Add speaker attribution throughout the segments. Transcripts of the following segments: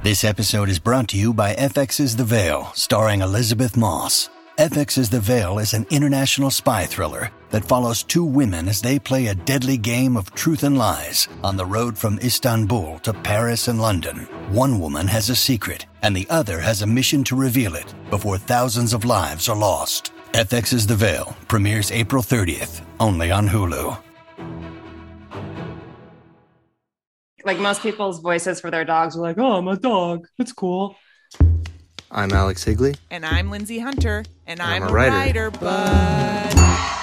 Speaker 1: This episode is brought to you by FX's The Veil, starring Elizabeth Moss. FX's The Veil is an international spy thriller that follows two women as they play a deadly game of truth and lies on the road from Istanbul to Paris and London. One woman has a secret, and the other has a mission to reveal it before thousands of lives are lost. FX's The Veil premieres April 30th, only on Hulu.
Speaker 2: Like most people's voices for their dogs are like, oh, I'm a dog. It's cool.
Speaker 3: I'm Alex Higley.
Speaker 4: And I'm Lindsay Hunter. And I'm a
Speaker 3: writer,
Speaker 4: bud.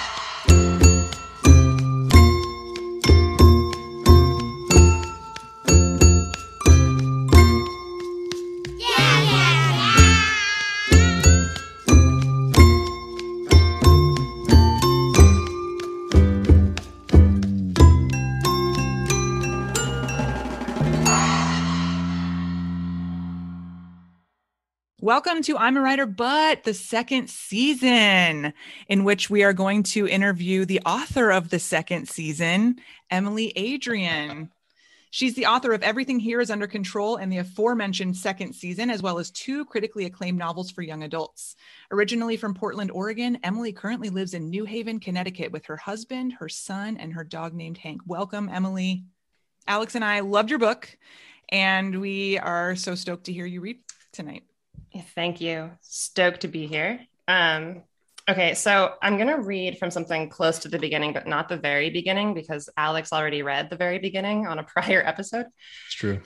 Speaker 4: Welcome to I'm a Writer, But the second season, in which we are going to interview the author of the second season, Emily Adrian. She's the author of Everything Here is Under Control and the aforementioned second season, as well as two critically acclaimed novels for young adults. Originally from Portland, Oregon, Emily currently lives in New Haven, Connecticut with her husband, her son, and her dog named Hank. Welcome, Emily. Alex and I loved your book, and we are so stoked to hear you read tonight.
Speaker 2: Thank you. Stoked to be here. Okay, so I'm going to read from something close to the beginning, but not the very beginning, because Alex already read the very beginning on a prior episode.
Speaker 3: It's true.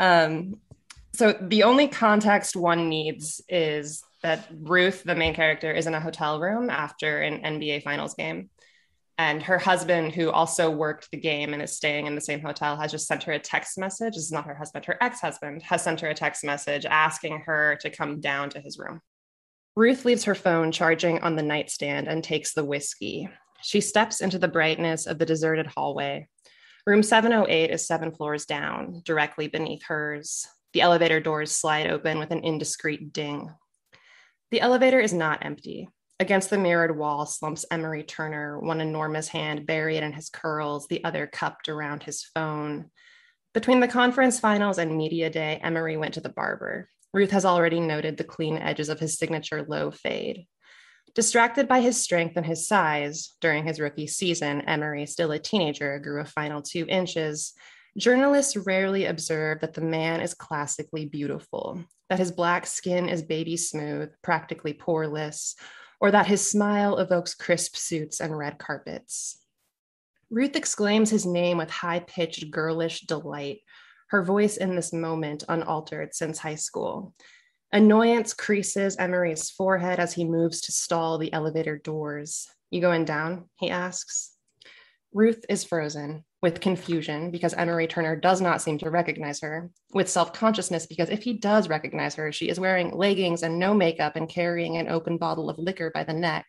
Speaker 2: So the only context one needs is that Ruth, the main character, is in a hotel room after an NBA Finals game. And her husband, who also worked the game and is staying in the same hotel, has just sent her a text message. This is not her husband. Her ex-husband has sent her a text message asking her to come down to his room. Ruth leaves her phone charging on the nightstand and takes the whiskey. She steps into the brightness of the deserted hallway. Room 708 is 7 floors down, directly beneath hers. The elevator doors slide open with an indiscreet ding. The elevator is not empty. Against the mirrored wall slumps Emery Turner, one enormous hand buried in his curls, the other cupped around his phone. Between the conference finals and media day, Emery went to the barber. Ruth has already noted the clean edges of his signature low fade. Distracted by his strength and his size, during his rookie season, Emery, still a teenager, grew a final 2 inches. Journalists rarely observe that the man is classically beautiful, that his black skin is baby smooth, practically poreless, or that his smile evokes crisp suits and red carpets. Ruth exclaims his name with high-pitched girlish delight, her voice in this moment unaltered since high school. Annoyance creases Emery's forehead as he moves to stall the elevator doors. You going down? He asks. Ruth is frozen, with confusion because Emery Turner does not seem to recognize her, with self-consciousness because if he does recognize her, she is wearing leggings and no makeup and carrying an open bottle of liquor by the neck,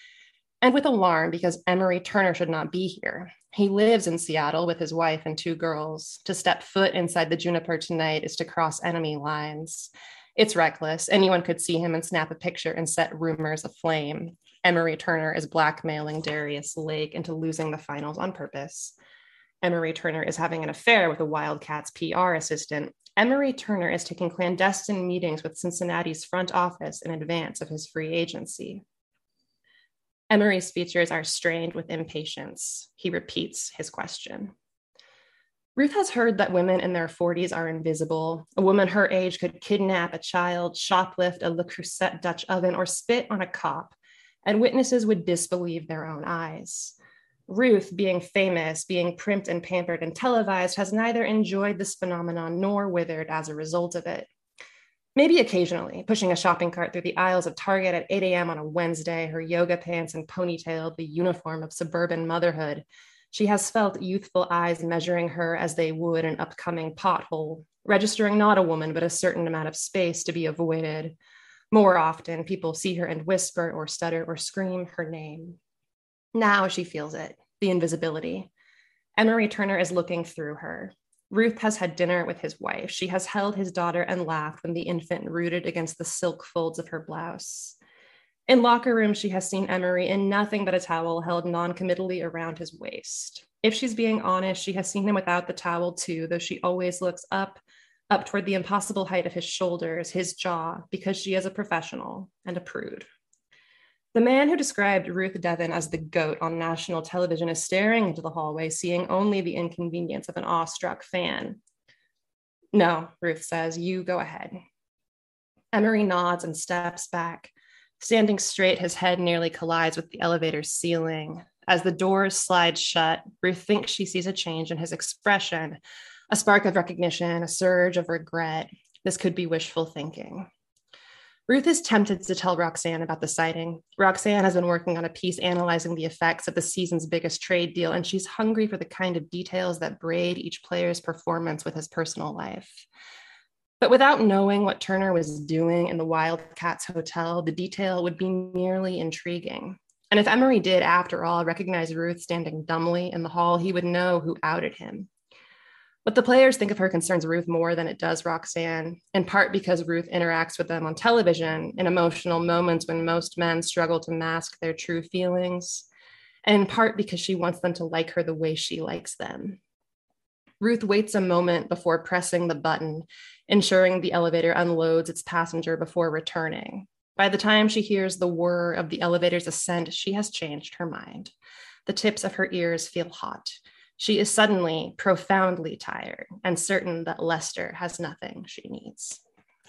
Speaker 2: and with alarm because Emery Turner should not be here. He lives in Seattle with his wife and 2 girls. To step foot inside the Juniper tonight is to cross enemy lines. It's reckless. Anyone could see him and snap a picture and set rumors aflame. Emery Turner is blackmailing Darius Lake into losing the finals on purpose. Emery Turner is having an affair with a Wildcats PR assistant. Emery Turner is taking clandestine meetings with Cincinnati's front office in advance of his free agency. Emery's features are strained with impatience. He repeats his question. Ruth has heard that women in their 40s are invisible. A woman her age could kidnap a child, shoplift a Le Creuset Dutch oven, or spit on a cop, and witnesses would disbelieve their own eyes. Ruth, being famous, being primped and pampered and televised, has neither enjoyed this phenomenon nor withered as a result of it. Maybe occasionally, pushing a shopping cart through the aisles of Target at 8 a.m. on a Wednesday, her yoga pants and ponytail, the uniform of suburban motherhood, she has felt youthful eyes measuring her as they would an upcoming pothole, registering not a woman, but a certain amount of space to be avoided. More often, people see her and whisper or stutter or scream her name. Now she feels it, the invisibility. Emery Turner is looking through her. Ruth has had dinner with his wife. She has held his daughter and laughed when the infant rooted against the silk folds of her blouse. In locker rooms, she has seen Emery in nothing but a towel held non-committally around his waist. If she's being honest, she has seen him without the towel too, though she always looks up, up toward the impossible height of his shoulders, his jaw, because she is a professional and a prude. The man who described Ruth Devon as the goat on national television is staring into the hallway, seeing only the inconvenience of an awestruck fan. No, Ruth says, you go ahead. Emery nods and steps back. Standing straight, his head nearly collides with the elevator's ceiling. As the doors slide shut, Ruth thinks she sees a change in his expression, a spark of recognition, a surge of regret. This could be wishful thinking. Ruth is tempted to tell Roxanne about the sighting. Roxanne has been working on a piece analyzing the effects of the season's biggest trade deal, and she's hungry for the kind of details that braid each player's performance with his personal life. But without knowing what Turner was doing in the Wildcats Hotel, the detail would be merely intriguing. And if Emery did, after all, recognize Ruth standing dumbly in the hall, he would know who outed him. What the players think of her concerns Ruth more than it does Roxanne, in part because Ruth interacts with them on television in emotional moments when most men struggle to mask their true feelings, and in part because she wants them to like her the way she likes them. Ruth waits a moment before pressing the button, ensuring the elevator unloads its passenger before returning. By the time she hears the whir of the elevator's ascent, she has changed her mind. The tips of her ears feel hot. She is suddenly profoundly tired and certain that Lester has nothing she needs.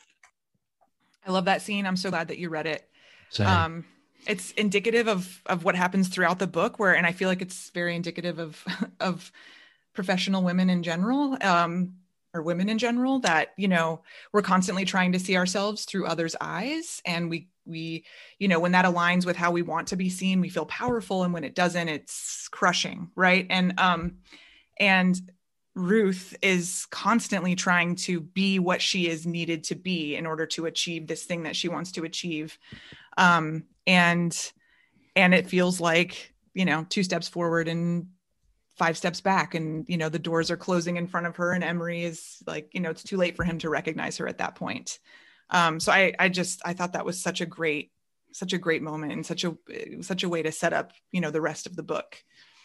Speaker 4: I love that scene. I'm so glad that you read it.
Speaker 3: Same.
Speaker 4: It's indicative of what happens throughout the book, and I feel like it's very indicative of professional women in general, or women in general, that, we're constantly trying to see ourselves through others' eyes. And we, when that aligns with how we want to be seen, we feel powerful. And when it doesn't, it's crushing. Right. And Ruth is constantly trying to be what she is needed to be in order to achieve this thing that she wants to achieve. And it feels like, 2 steps forward and 5 steps back, and, the doors are closing in front of her, and Emery is like, it's too late for him to recognize her at that point. So I thought that was such a great moment, and such a way to set up, the rest of the book.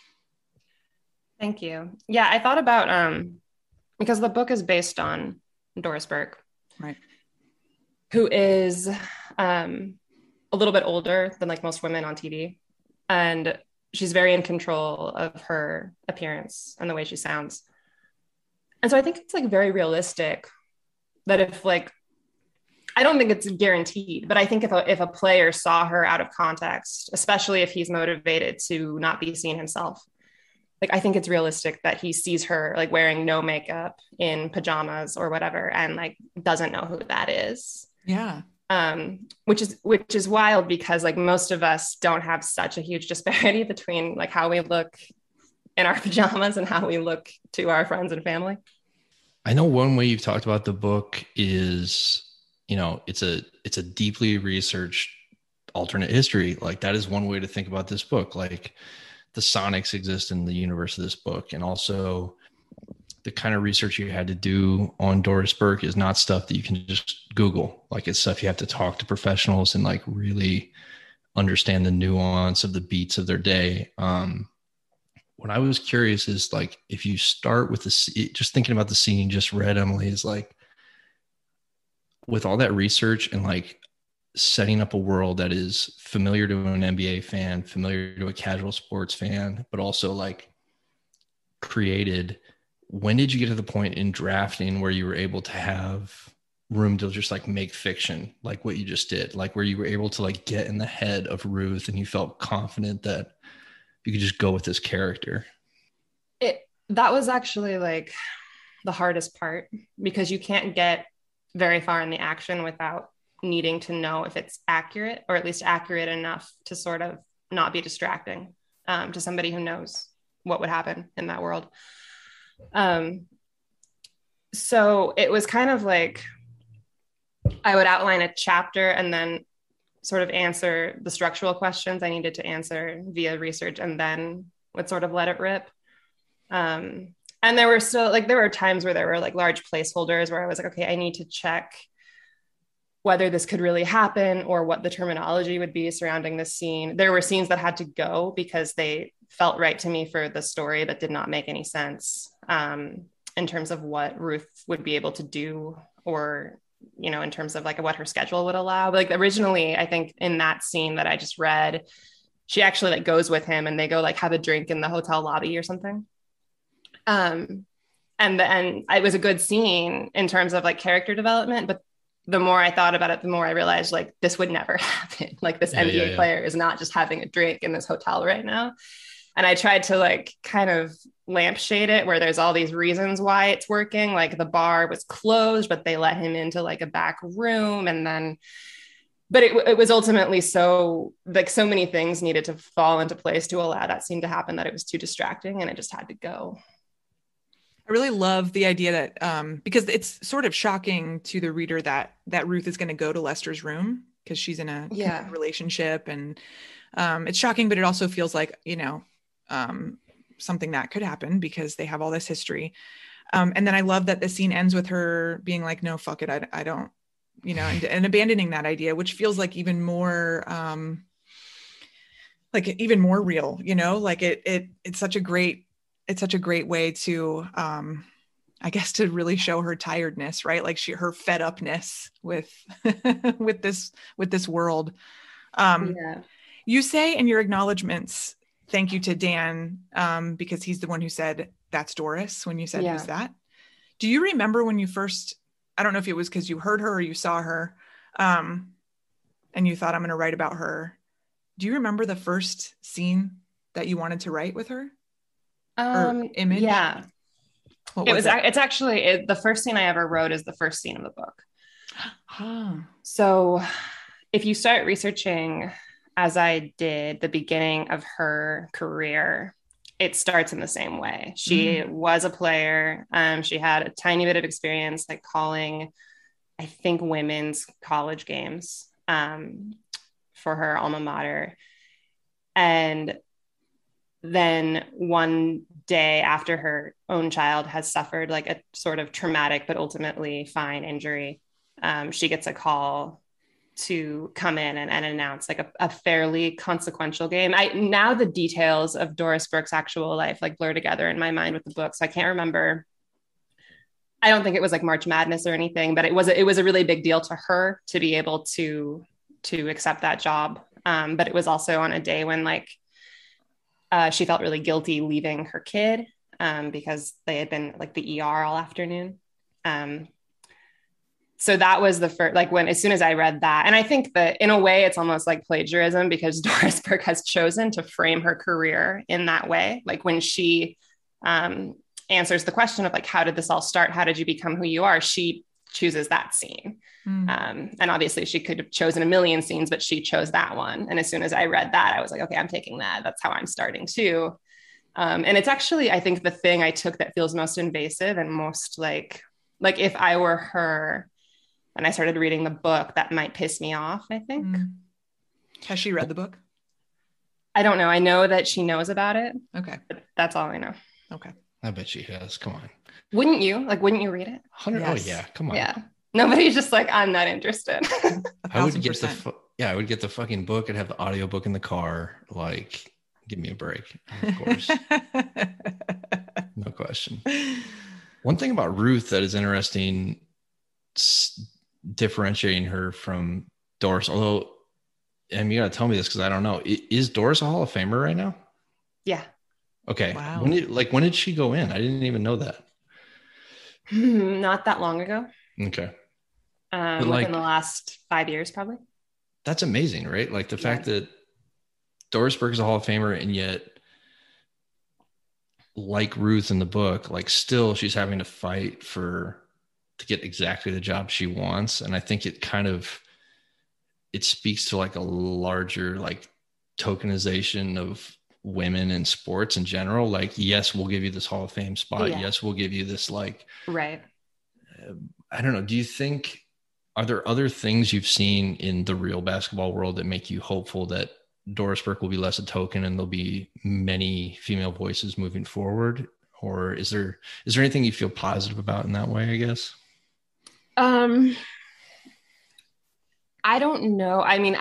Speaker 2: Thank you. Yeah. I thought about, because the book is based on Doris Burke,
Speaker 4: right,
Speaker 2: who is, a little bit older than like most women on TV. And she's very in control of her appearance and the way she sounds. And so I think it's like very realistic that if I don't think it's guaranteed, but I think if a player saw her out of context, especially if he's motivated to not be seen himself, I think it's realistic that he sees her wearing no makeup in pajamas or whatever, and doesn't know who that is.
Speaker 4: Yeah.
Speaker 2: Which is wild, because most of us don't have such a huge disparity between how we look in our pajamas and how we look to our friends and family.
Speaker 3: I know one way you've talked about the book is, it's a deeply researched alternate history. That is one way to think about this book. The Sonics exist in the universe of this book, and also the kind of research you had to do on Doris Burke is not stuff that you can just Google. It's stuff you have to talk to professionals and really understand the nuance of the beats of their day. What I was curious is if you start with just thinking about the scene you just read, Emily, is with all that research and setting up a world that is familiar to an NBA fan, familiar to a casual sports fan, but also created. When did you get to the point in drafting where you were able to have room to just make fiction, what you just did, where you were able to get in the head of Ruth and you felt confident that you could just go with this character?
Speaker 2: That was actually the hardest part, because you can't get very far in the action without needing to know if it's accurate, or at least accurate enough to sort of not be distracting to somebody who knows what would happen in that world. So it was kind of I would outline a chapter and then sort of answer the structural questions I needed to answer via research, and then would sort of let it rip. And there were still there were times where there were large placeholders where I was okay, I need to check whether this could really happen or what the terminology would be surrounding this scene. There were scenes that had to go because they felt right to me for the story but did not make any sense. in terms of what Ruth would be able to do, or, you know, in terms of like what her schedule would allow. But like originally, I think in that scene that I just read, she actually like goes with him and they go like have a drink in the hotel lobby or something. And it was a good scene in terms of like character development, but the more I thought about it, the more I realized like this would never happen. Like this NBA player is not just having a drink in this hotel right now. And I tried to like kind of lampshade it where there's all these reasons why it's working. Like the bar was closed, but they let him into like a back room. And then, but it was ultimately so like so many things needed to fall into place to allow that scene to happen that it was too distracting and it just had to go.
Speaker 4: I really love the idea that because it's sort of shocking to the reader that Ruth is going to go to Lester's room because she's in a relationship, and it's shocking, but it also feels like, you know, something that could happen because they have all this history. And then I love that the scene ends with her being like, no, fuck it. I don't, you know, and abandoning that idea, which feels like even more real, you know, like it's such a great way to, I guess, to really show her tiredness, right? Like her fed upness with, with this world. You say in your acknowledgements, thank you to Dan, because he's the one who said, that's Doris, when you said, who's that? Do you remember when you first, I don't know if it was because you heard her or you saw her, and you thought, I'm going to write about her. Do you remember the first scene that you wanted to write with her? Or image?
Speaker 2: Yeah. It's actually the first scene I ever wrote is the first scene of the book. So if you start researching, as I did, the beginning of her career, it starts in the same way. She was a player. She had a tiny bit of experience, like calling, I think, women's college games for her alma mater. And then one day after her own child has suffered like a sort of traumatic but ultimately fine injury, she gets a call to come in and announce like a fairly consequential game. Now the details of Doris Burke's actual life like blur together in my mind with the book, so I can't remember. I don't think it was like March Madness or anything, but it was a really big deal to her to be able to accept that job. But it was also on a day when like she felt really guilty leaving her kid because they had been like the ER all afternoon. So that was the first, like as soon as I read that, and I think that in a way it's almost like plagiarism because Doris Burke has chosen to frame her career in that way. Like when she answers the question of like, how did this all start? How did you become who you are? She chooses that scene. And obviously she could have chosen a million scenes, but she chose that one. And as soon as I read that, I was like, okay, I'm taking that. That's how I'm starting too. And it's actually, I think, the thing I took that feels most invasive and most like if I were her and I started reading the book, that might piss me off, I think.
Speaker 4: Has she read the book?
Speaker 2: I don't know. I know that she knows about it.
Speaker 4: Okay.
Speaker 2: But that's all I know.
Speaker 4: Okay.
Speaker 3: I bet she has. Come on.
Speaker 2: Wouldn't you? Like, wouldn't you read it?
Speaker 3: 100. Yes. Oh yeah. Come on.
Speaker 2: Yeah. Nobody's just like, I'm not interested.
Speaker 3: I would get I would get the fucking book and have the audiobook in the car. Like, give me a break. Of course. No question. One thing about Ruth that is interesting, differentiating her from Doris, although, and you got to tell me this because I don't know, is Doris a Hall of Famer right now?
Speaker 2: Yeah.
Speaker 3: Okay.
Speaker 4: Wow.
Speaker 3: When did she go in? I didn't even know that.
Speaker 2: Not that long ago.
Speaker 3: Okay.
Speaker 2: Within the last 5 years, probably.
Speaker 3: That's amazing, right? Like the fact that Doris Burke is a Hall of Famer, and yet, like Ruth in the book, like still she's having to fight to get exactly the job she wants. And I think it speaks to like a larger like tokenization of women in sports in general. Like, yes, we'll give you this Hall of Fame spot. Yeah. Yes, we'll give you this like,
Speaker 2: right.
Speaker 3: I don't know. Do you think, are there other things you've seen in the real basketball world that make you hopeful that Doris Burke will be less a token and there'll be many female voices moving forward? Or is there anything you feel positive about in that way, I guess?
Speaker 2: I don't know. I mean,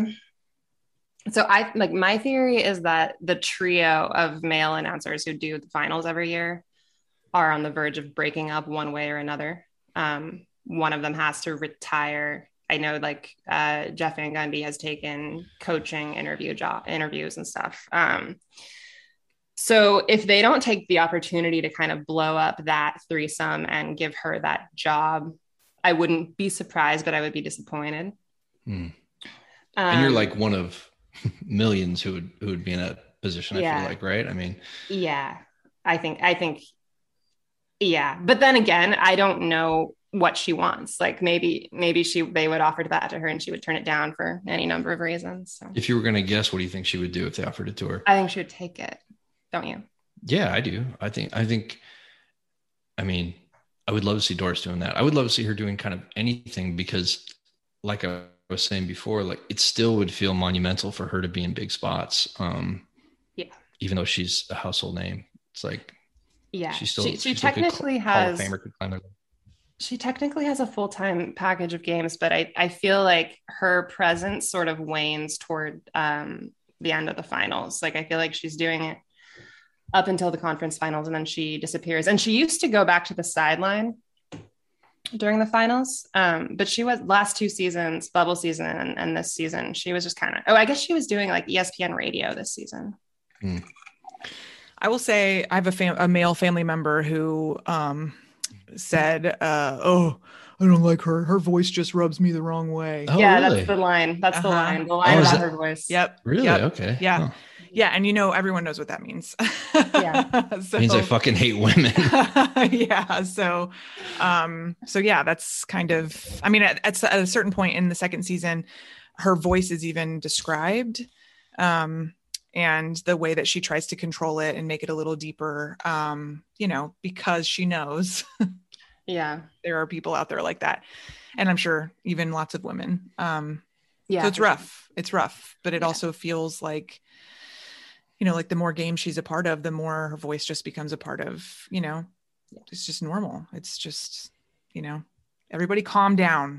Speaker 2: my theory is that the trio of male announcers who do the finals every year are on the verge of breaking up one way or another. One of them has to retire. I know like Jeff Van Gundy has taken coaching interviews and stuff. So if they don't take the opportunity to kind of blow up that threesome and give her that job, I wouldn't be surprised, but I would be disappointed.
Speaker 3: And you're like one of millions who would be in a position, I feel like, right? I mean,
Speaker 2: yeah, I think, yeah. But then again, I don't know what she wants. Like maybe they would offer that to her and she would turn it down for any number of reasons. So.
Speaker 3: If you were going to guess, what do you think she would do if they offered it to her?
Speaker 2: I think she would take it. Don't you?
Speaker 3: Yeah, I do. I mean, I would love to see Doris doing that. I would love to see her doing kind of anything because like I was saying before, like it still would feel monumental for her to be in big spots. Even though she's a household name, it's like, she technically has Hall of Famer could climb there.
Speaker 2: She technically has a full-time package of games, but I feel like her presence sort of wanes toward the end of the finals. Like I feel like she's doing it up until the conference finals and then she disappears. And she used to go back to the sideline during the finals. But she was last two seasons, bubble season and this season, she was just kind of, I guess she was doing like ESPN radio this season.
Speaker 4: I will say I have a male family member who said, oh, I don't like her. Her voice just rubs me the wrong way.
Speaker 2: Oh, yeah, really? That's the line. That's the line. The line about her voice.
Speaker 4: Yep.
Speaker 3: Really?
Speaker 4: Yep.
Speaker 3: Okay.
Speaker 4: Yeah.
Speaker 3: Huh.
Speaker 4: Yeah. And everyone knows what that means.
Speaker 2: Yeah.
Speaker 3: So, means I fucking hate women.
Speaker 4: Yeah. So yeah, that's kind of, I mean, at a certain point in the second season, her voice is even described. And the way that she tries to control it and make it a little deeper, because she knows
Speaker 2: yeah,
Speaker 4: there are people out there like that. And I'm sure even lots of women. So it's rough. It's rough, but it also feels like, like the more games she's a part of, the more her voice just becomes a part of, it's just normal. It's just, everybody calm down.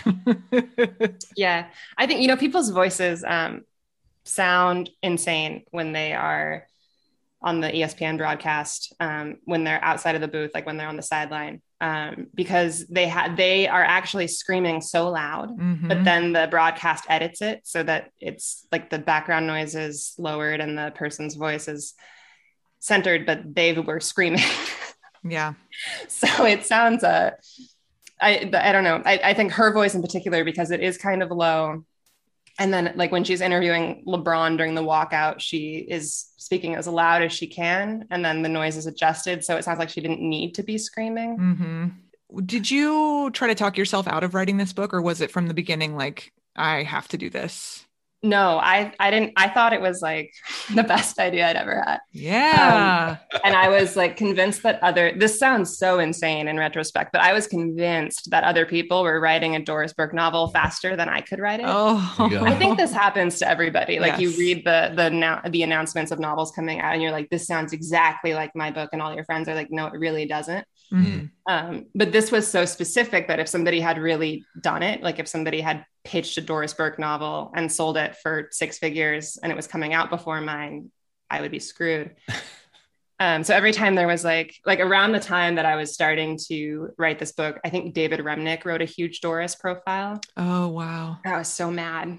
Speaker 2: Yeah. I think, people's voices sound insane when they are on the ESPN broadcast, when they're outside of the booth, like when they're on the sideline, because they are actually screaming so loud, but then the broadcast edits it so that it's like the background noise is lowered and the person's voice is centered, but they were screaming.
Speaker 4: Yeah.
Speaker 2: So it sounds, I don't know. I think her voice in particular, because it is kind of low. And then like when she's interviewing LeBron during the walkout, she is speaking as loud as she can. And then the noise is adjusted. So it sounds like she didn't need to be screaming.
Speaker 4: Mm-hmm. Did you try to talk yourself out of writing this book, or was it from the beginning, like, I have to do this?
Speaker 2: No, I didn't. I thought it was like the best idea I'd ever had.
Speaker 4: Yeah.
Speaker 2: And I was like convinced that this sounds so insane in retrospect, but I was convinced that other people were writing a Doris Burke novel faster than I could write it.
Speaker 4: Oh,
Speaker 2: I think this happens to everybody. Like
Speaker 4: yes.
Speaker 2: You read the announcements of novels coming out and you're like, this sounds exactly like my book. And all your friends are like, no, it really doesn't.
Speaker 4: Mm-hmm.
Speaker 2: But this was so specific that if somebody had really done it, like if somebody had pitched a Doris Burke novel and sold it for 6 figures and it was coming out before mine, I would be screwed. So every time there was like around the time that I was starting to write this book, I think David Remnick wrote a huge Doris profile.
Speaker 4: Oh, wow.
Speaker 2: I was so mad.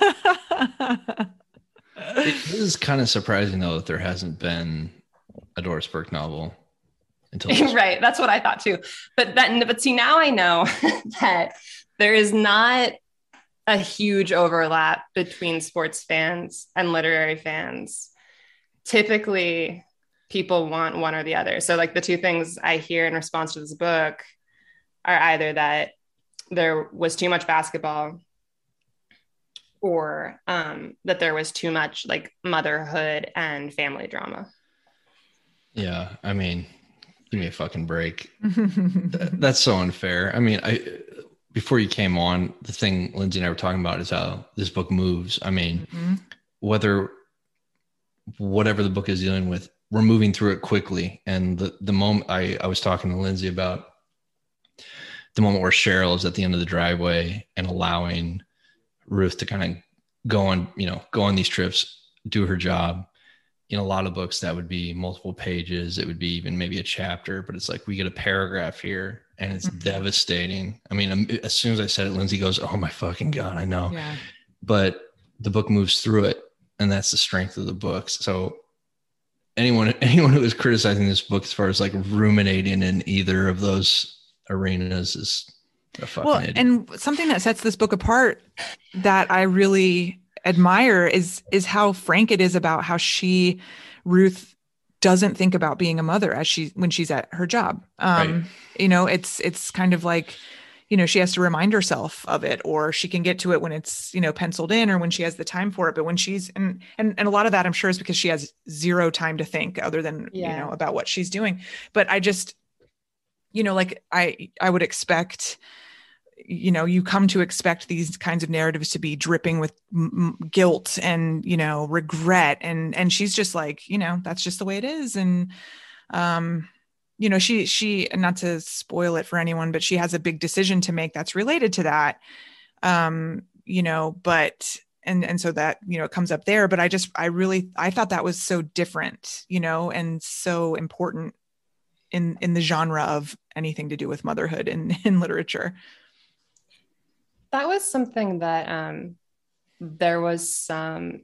Speaker 3: It is kind of surprising though that there hasn't been a Doris Burke novel until
Speaker 2: right. That's what I thought too. But see, now I know that there is not a huge overlap between sports fans and literary fans. Typically, people want one or the other. So like the two things I hear in response to this book are either that there was too much basketball or that there was too much like motherhood and family drama.
Speaker 3: Yeah. I mean, give me a fucking break. That's so unfair. I mean, before you came on, the thing Lindsay and I were talking about is how this book moves. I mean, whatever the book is dealing with, we're moving through it quickly. And the moment I was talking to Lindsay about the moment where Cheryl is at the end of the driveway and allowing Ruth to kind of go on these trips, do her job. in a lot of books that would be multiple pages. It would be even maybe a chapter, but it's like we get a paragraph here and it's devastating. I mean, as soon as I said it, Lindsay goes, "Oh my fucking God, I know."
Speaker 4: Yeah.
Speaker 3: But the book moves through it, and that's the strength of the books. So anyone who is criticizing this book as far as like ruminating in either of those arenas is a fucking idiot.
Speaker 4: And something that sets this book apart that I really admire is how frank it is about how Ruth doesn't think about being a mother when she's at her job.
Speaker 3: Right.
Speaker 4: You know, it's kind of like, you know, she has to remind herself of it, or she can get to it when it's, you know, penciled in or when she has the time for it. But when she's and a lot of that, I'm sure, is because she has zero time to think other than, you know, about what she's doing. But I just, you know, like I would expect, you know, you come to expect these kinds of narratives to be dripping with guilt and, you know, regret. And she's just like, you know, that's just the way it is. And, you know, she, not to spoil it for anyone, but she has a big decision to make that's related to that. You know, but, and so that, you know, it comes up there, but I thought that was so different, you know, and so important in the genre of anything to do with motherhood in literature.
Speaker 2: That was something that there was some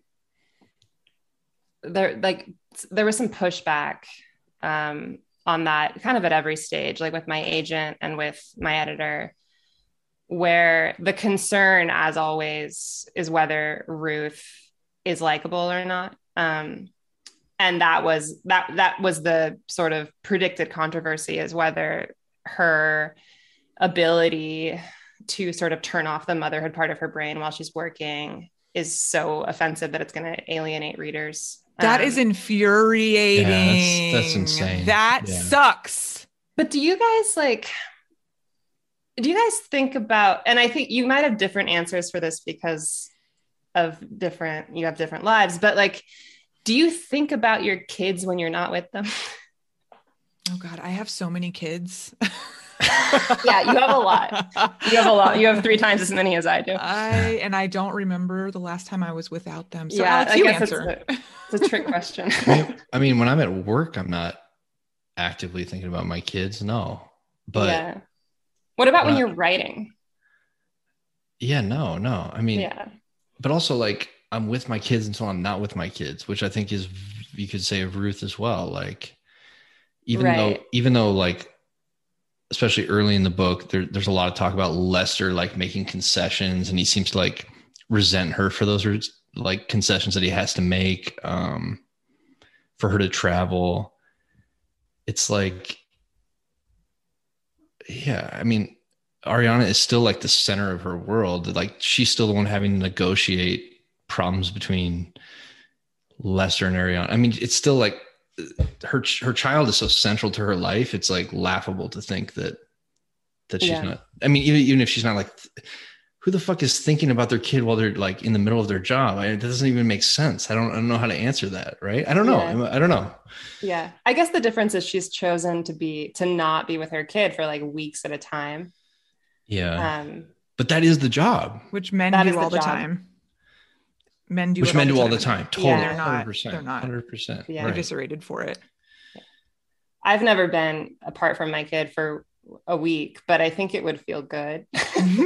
Speaker 2: pushback on that kind of at every stage, like with my agent and with my editor, where the concern, as always, is whether Ruth is likable or not. And that was the sort of predicted controversy, is whether her ability to sort of turn off the motherhood part of her brain while she's working is so offensive that it's going to alienate readers.
Speaker 4: That is infuriating.
Speaker 3: Yeah, that's insane.
Speaker 4: That sucks.
Speaker 2: But do you guys think about, and I think you might have different answers for this because you have different lives, but like, do you think about your kids when you're not with them?
Speaker 4: Oh God, I have so many kids.
Speaker 2: Yeah, you have a lot. You have 3 times as many as I do.
Speaker 4: I don't remember the last time I was without them. So
Speaker 2: yeah,
Speaker 4: Alex,
Speaker 2: I guess
Speaker 4: answer.
Speaker 2: It's a trick question.
Speaker 3: I mean, when I'm at work, I'm not actively thinking about my kids. No, but
Speaker 2: yeah. What about when you're writing?
Speaker 3: Yeah, no. I mean,
Speaker 2: yeah.
Speaker 3: But also, like, I'm with my kids until I'm not with my kids, which I think is, you could say, of Ruth as well. Like, even though like, especially early in the book, there's a lot of talk about Lester like making concessions, and he seems to like resent her for those like concessions that he has to make for her to travel. It's like, yeah, I mean, Ariana is still like the center of her world. Like, she's still the one having to negotiate problems between Lester and Ariana. I mean, it's still like her child is so central to her life. It's like laughable to think that she's not. I mean, even if she's not, like, who the fuck is thinking about their kid while they're like in the middle of their job? That doesn't even make sense. I don't know how to answer that. Right? I don't know. I don't know.
Speaker 2: Yeah, I guess the difference is she's chosen to not be with her kid for like weeks at a time.
Speaker 3: Yeah. But that is the job.
Speaker 4: Which men do all the time. Men do all the time.
Speaker 3: Totally.
Speaker 4: Yeah,
Speaker 3: 100%.
Speaker 4: They're not.
Speaker 3: 100%.
Speaker 2: Yeah.
Speaker 4: They're eviscerated for it.
Speaker 2: I've never been apart from my kid for a week, but I think it would feel good.
Speaker 4: The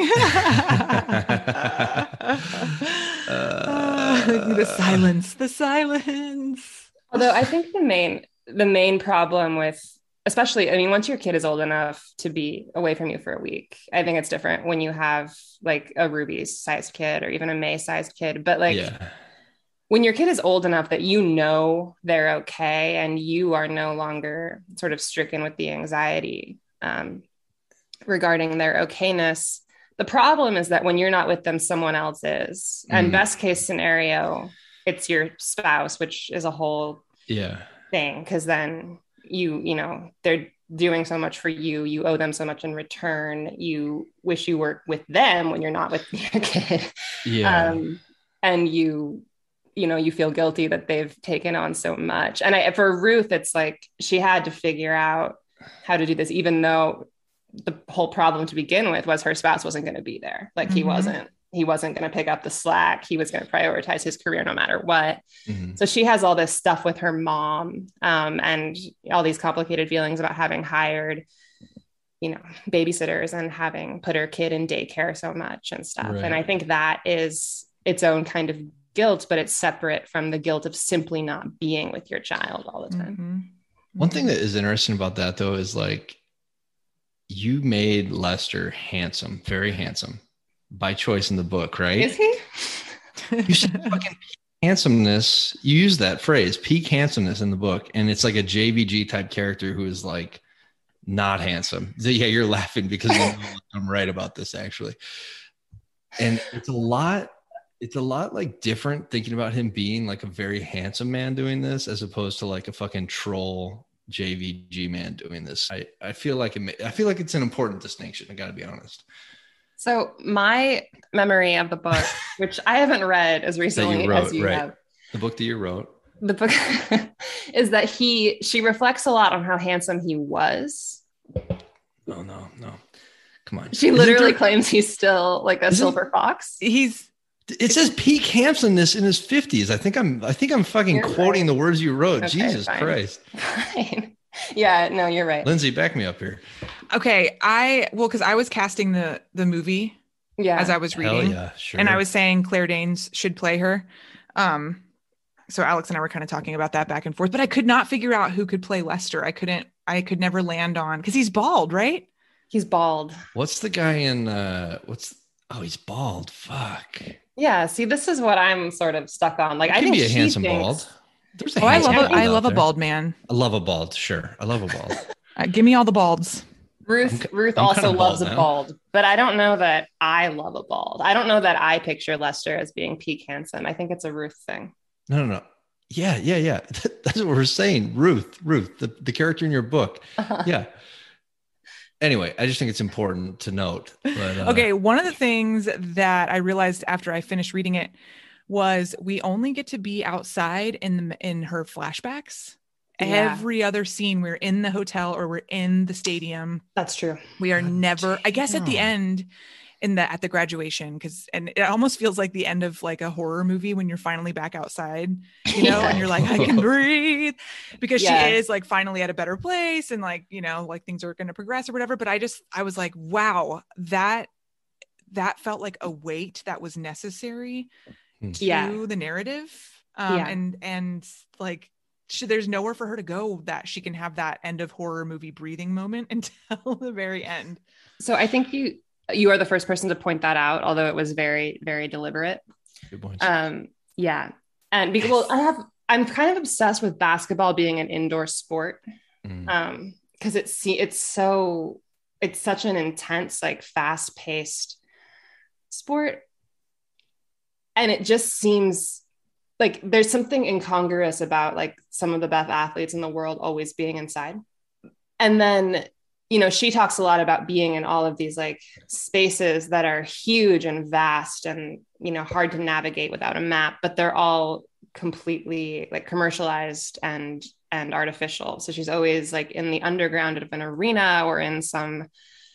Speaker 4: silence.
Speaker 2: Although I think the main problem with, especially, I mean, once your kid is old enough to be away from you for a week, I think it's different when you have like a Ruby-sized kid or even a May-sized kid. But like, when your kid is old enough that you know they're okay and you are no longer sort of stricken with the anxiety regarding their okayness, the problem is that when you're not with them, someone else is. And best case scenario, it's your spouse, which is a whole thing, because then you know, they're doing so much for you. You owe them so much in return. You wish you were with them when you're not with your kid. And you feel guilty that they've taken on so much. And for Ruth, it's like she had to figure out how to do this, even though the whole problem to begin with was her spouse wasn't going to be there. Like he wasn't he wasn't going to pick up the slack. He was going to prioritize his career no matter what.
Speaker 3: Mhm.
Speaker 2: So she has all this stuff with her mom, and all these complicated feelings about having hired, babysitters and having put her kid in daycare so much and stuff.
Speaker 3: Right.
Speaker 2: And I think that is its own kind of guilt, but it's separate from the guilt of simply not being with your child all the time.
Speaker 4: Mm-hmm.
Speaker 3: One thing that is interesting about that, though, is like you made Lester handsome, very handsome by choice in the book, right?
Speaker 2: Is he?
Speaker 3: You said fucking handsomeness. You use that phrase, peak handsomeness, in the book. And it's like a JVG type character who is like not handsome. So, yeah, you're laughing because you know I'm right about this, actually. And it's a lot like different thinking about him being like a very handsome man doing this as opposed to like a fucking troll JVG man doing this. I feel like it's an important distinction. I got to be honest.
Speaker 2: So my memory of the book, which I haven't read as recently as you have,
Speaker 3: the book that you wrote,
Speaker 2: the book is that she reflects a lot on how handsome he was.
Speaker 3: No. Come on.
Speaker 2: She literally claims he's still like a silver fox.
Speaker 3: It says peak handsomeness in his 50s. I think I'm fucking
Speaker 2: You're
Speaker 3: quoting
Speaker 2: right.
Speaker 3: the words you wrote.
Speaker 2: Okay,
Speaker 3: Jesus
Speaker 2: fine.
Speaker 3: Christ.
Speaker 2: Fine. Yeah, no, you're right.
Speaker 3: Lindsay, back me up here.
Speaker 4: Okay, because I was casting the movie
Speaker 2: Yeah.
Speaker 4: as I was
Speaker 3: Hell
Speaker 4: reading,
Speaker 3: yeah, sure.
Speaker 4: and I was saying Claire Danes should play her. So Alex and I were kind of talking about that back and forth, but I could not figure out who could play Lester. I could never land on, because he's bald, right?
Speaker 2: He's bald.
Speaker 3: What's the guy in he's bald. Fuck.
Speaker 2: Yeah, see, this is what I'm sort of stuck on. Like,
Speaker 3: He
Speaker 2: I
Speaker 3: can
Speaker 2: think
Speaker 3: be a
Speaker 2: she
Speaker 3: handsome
Speaker 2: thinks-
Speaker 3: bald. There's a
Speaker 4: Oh, I
Speaker 3: handsome
Speaker 4: love
Speaker 3: bald
Speaker 4: I
Speaker 3: out
Speaker 4: love a
Speaker 3: there.
Speaker 4: bald man.
Speaker 3: I love a bald. Sure. I love a bald.
Speaker 4: Give me all the balds.
Speaker 2: Ruth
Speaker 3: I'm
Speaker 2: also
Speaker 3: kinda
Speaker 2: loves
Speaker 3: bald
Speaker 2: a
Speaker 3: now.
Speaker 2: bald, but I don't know that I love a bald. I don't know that I picture Lester as being peak handsome. I think it's a Ruth thing.
Speaker 3: No. Yeah. That's what we're saying. Ruth, the character in your book. Yeah. Anyway, I just think it's important to note. But,
Speaker 4: Okay, one of the things that I realized after I finished reading it was we only get to be outside in her flashbacks.
Speaker 2: Yeah.
Speaker 4: Every other scene, we're in the hotel or we're in the stadium.
Speaker 2: That's true.
Speaker 4: We are
Speaker 3: God
Speaker 4: never, I guess, at the
Speaker 3: damn.
Speaker 4: end at the graduation, and it almost feels like the end of like a horror movie when you're finally back outside,
Speaker 2: Yeah.
Speaker 4: and you're like, I can breathe, because
Speaker 2: Yeah.
Speaker 4: she is like finally at a better place, and like, like things are going to progress or whatever. But I was like, wow, that felt like a weight that was necessary to
Speaker 2: Yeah.
Speaker 4: the narrative.
Speaker 2: Yeah.
Speaker 4: And like, there's nowhere for her to go that she can have that end of horror movie breathing moment until the very end.
Speaker 2: So I think you are the first person to point that out, although it was very, very deliberate.
Speaker 3: Good points.
Speaker 2: Yeah. And because I'm kind of obsessed with basketball being an indoor sport.
Speaker 3: Mm.
Speaker 2: Because it's such an intense, like fast-paced sport. And it just seems like there's something incongruous about like some of the best athletes in the world always being inside. And then, she talks a lot about being in all of these like spaces that are huge and vast and, hard to navigate without a map, but they're all completely like commercialized and artificial. So she's always like in the underground of an arena or in some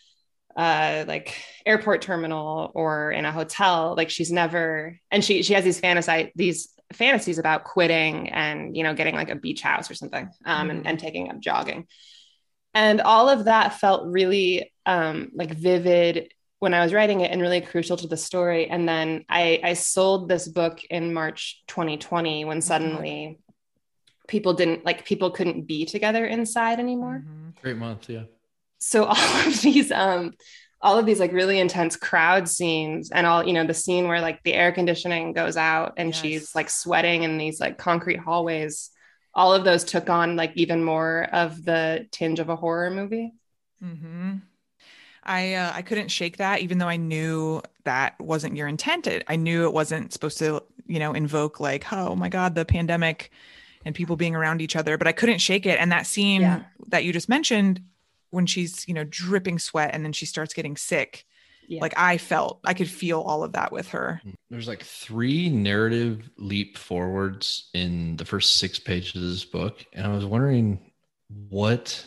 Speaker 2: like airport terminal or in a hotel. Like she's never, and she has these fantasies about quitting and, getting like a beach house or something, and taking up jogging. And all of that felt really like vivid when I was writing it and really crucial to the story. And then I sold this book in March 2020 when suddenly people couldn't be together inside anymore.
Speaker 3: Great month. Yeah.
Speaker 2: So all of these like really intense crowd scenes and all, the scene where like the air conditioning goes out and
Speaker 4: Yes.
Speaker 2: she's like sweating in these like concrete hallways, all of those took on like even more of the tinge of a horror movie.
Speaker 4: Mm-hmm. I couldn't shake that, even though I knew that wasn't your intent. I knew it wasn't supposed to, invoke like, oh my God, the pandemic and people being around each other, but I couldn't shake it. And that scene that you just mentioned when she's, dripping sweat and then she starts getting sick, like I could feel all of that with her.
Speaker 3: There's like 3 narrative leap forwards in the first 6 pages of this book. And I was wondering,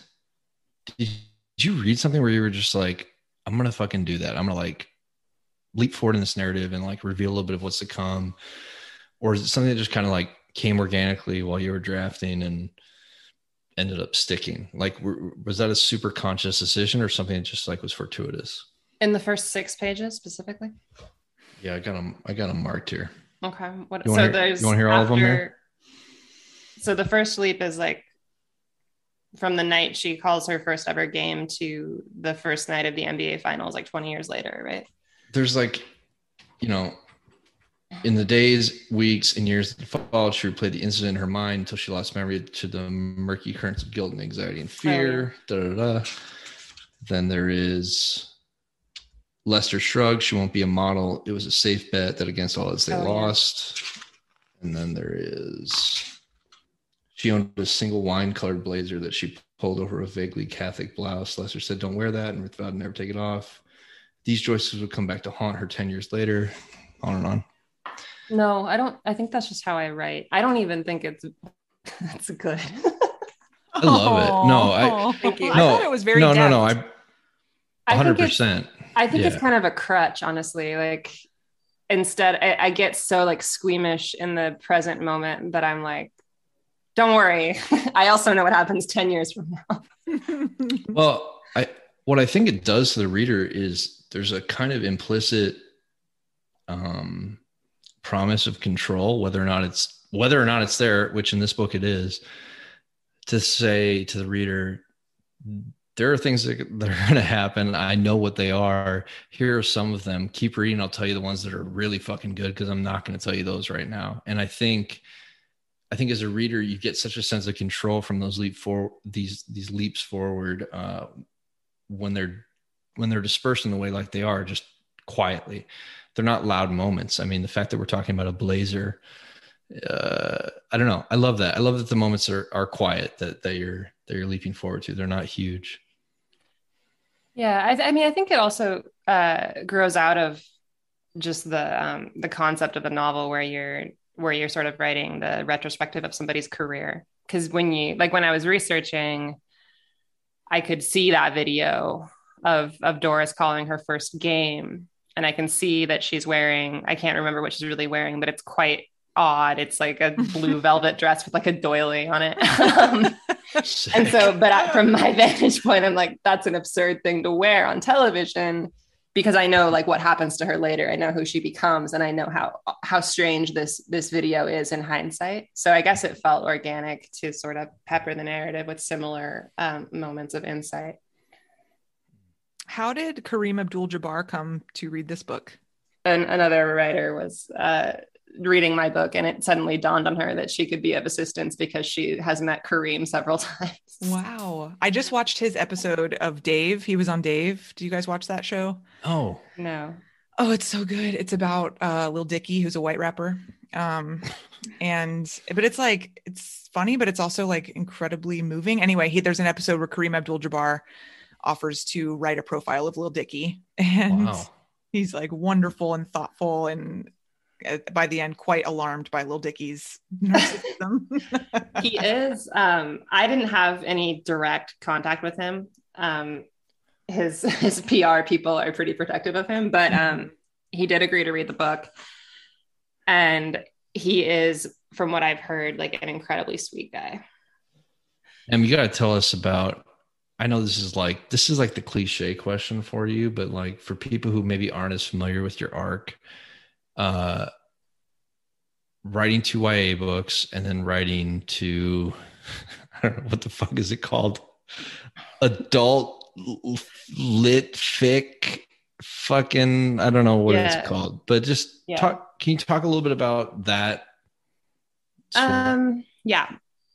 Speaker 3: did you read something where you were just like, I'm going to fucking do that. I'm going to like leap forward in this narrative and like reveal a little bit of what's to come? Or is it something that just kind of like came organically while you were drafting and ended up sticking? Like, was that a super conscious decision or something that just like was fortuitous?
Speaker 2: In the first 6 pages specifically?
Speaker 3: Yeah, I got them marked here.
Speaker 2: Okay.
Speaker 3: You want to hear all of them here?
Speaker 2: So the first leap is like from the night she calls her first ever game to the first night of the NBA finals, like 20 years later, right?
Speaker 3: There's like, you know, in the days, weeks, and years that followed, she replayed the incident in her mind until she lost memory to the murky currents of guilt and anxiety and fear. Then there is Lester shrugged. She won't be a model. It was a safe bet that against all odds they lost. And then there is, she owned a single wine-colored blazer that she pulled over a vaguely Catholic blouse. Lester said, "Don't wear that," and Ruth vowed to never take it off. These choices would come back to haunt her 10 years later. On and on.
Speaker 2: No, I don't. I think that's just how I write. I don't even think that's good.
Speaker 3: I love it. No,
Speaker 2: thank you.
Speaker 4: I thought it was very
Speaker 3: no.
Speaker 2: 100%. I think it's kind of a crutch, honestly. Like, instead, I get so like squeamish in the present moment that I'm like, don't worry. I also know what happens 10 years from now.
Speaker 3: Well, what I think it does to the reader is there's a kind of implicit promise of control, whether or not it's there, which in this book it is, to say to the reader, there are things that are going to happen. I know what they are. Here are some of them. Keep reading. I'll tell you the ones that are really fucking good, because I'm not going to tell you those right now. And I think as a reader, you get such a sense of control from those leaps forward when they're dispersed in the way like they are, just quietly. They're not loud moments. I mean, the fact that we're talking about a blazer, I don't know. I love that. I love that the moments are quiet, that you're leaping forward to. They're not huge.
Speaker 2: Yeah. I mean, I think it also grows out of just the concept of a novel where you're sort of writing the retrospective of somebody's career. Because when I was researching, I could see that video of Doris calling her first game. And I can see that she's wearing, I can't remember what she's really wearing, but it's quite odd. It's like a blue velvet dress with like a doily on it. And so, from my vantage point, I'm like, that's an absurd thing to wear on television, because I know like what happens to her later. I know who she becomes, and I know how strange this video is in hindsight. So I guess it felt organic to sort of pepper the narrative with similar moments of insight.
Speaker 4: How did Kareem Abdul-Jabbar come to read this book?
Speaker 2: And another writer was reading my book, and it suddenly dawned on her that she could be of assistance because she has met Kareem several times.
Speaker 4: Wow. I just watched his episode of Dave. He was on Dave. Do you guys watch that show?
Speaker 3: Oh,
Speaker 2: no.
Speaker 4: Oh, it's so good. It's about Lil Dicky, who's a white rapper. But it's funny, but it's also like incredibly moving. Anyway, there's an episode where Kareem Abdul-Jabbar offers to write a profile of Lil Dicky, and he's like wonderful and thoughtful, and by the end quite alarmed by Lil Dicky's narcissism.
Speaker 2: He is. I didn't have any direct contact with him. His PR people are pretty protective of him, but he did agree to read the book, and he is, from what I've heard, like an incredibly sweet guy.
Speaker 3: And you got to tell us about, I know this is like the cliche question for you, but like for people who maybe aren't as familiar with your arc, writing 2 YA books and then writing to, I don't know, what the fuck is it called? Adult lit fic fucking, I don't know what it's called, but just can you talk a little bit about that?
Speaker 2: Yeah.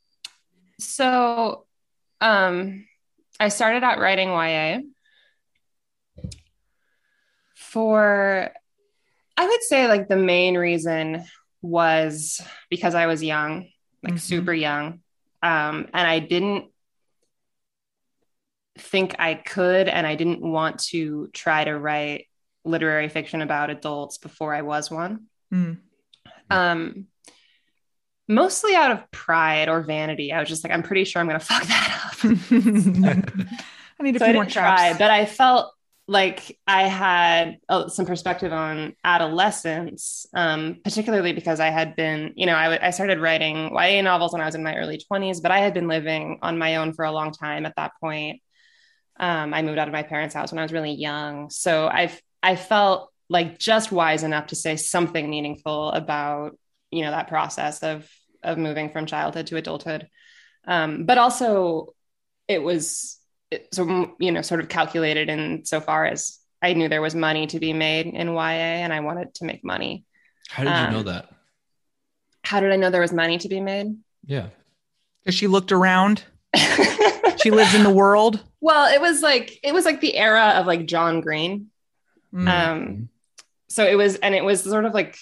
Speaker 2: So, I started out writing YA for, I would say like the main reason was because I was young, like super young. And I didn't think I could, and I didn't want to try to write literary fiction about adults before I was one. Mostly out of pride or vanity. I was just like, I'm pretty sure I'm going to fuck that up.
Speaker 4: I need a few more
Speaker 2: try, but I felt like I had some perspective on adolescence, particularly because I had been, I started writing YA novels when I was in my early 20s, but I had been living on my own for a long time at that point. I moved out of my parents' house when I was really young. So I felt like just wise enough to say something meaningful about, that process of moving from childhood to adulthood. But also it was so, sort of calculated in so far as I knew there was money to be made in YA and I wanted to make money.
Speaker 3: How did you know that?
Speaker 2: How did I know there was money to be made?
Speaker 3: Yeah.
Speaker 4: Because she looked around. She lives in the world.
Speaker 2: Well, it was like the era of like John Green. So it was sort of like,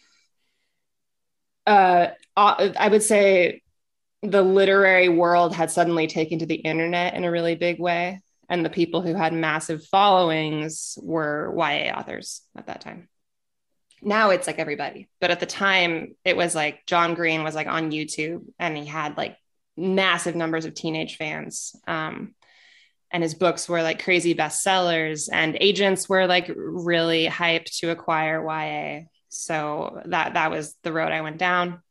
Speaker 2: I would say the literary world had suddenly taken to the internet in a really big way. And the people who had massive followings were YA authors at that time. Now it's like everybody. But at the time, it was like John Green was like on YouTube and he had like massive numbers of teenage fans. And his books were like crazy bestsellers and agents were like really hyped to acquire YA. So that was the road I went down.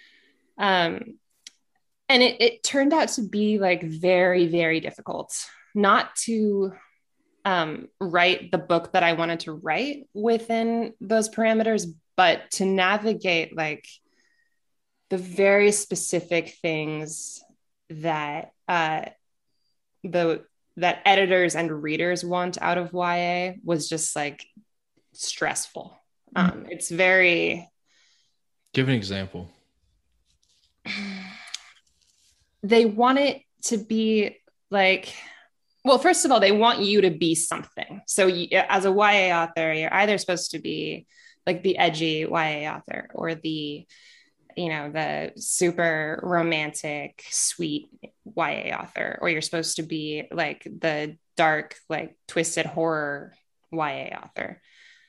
Speaker 2: And it turned out to be like very, very difficult not to write the book that I wanted to write within those parameters, but to navigate like the very specific things that that editors and readers want out of YA was just like stressful. It's very.
Speaker 3: Give an example.
Speaker 2: They want it to be like, well, first of all, they want you to be something. So as a YA author, you're either supposed to be like the edgy YA author or the super romantic, sweet YA author, or you're supposed to be like the dark, like twisted horror YA author.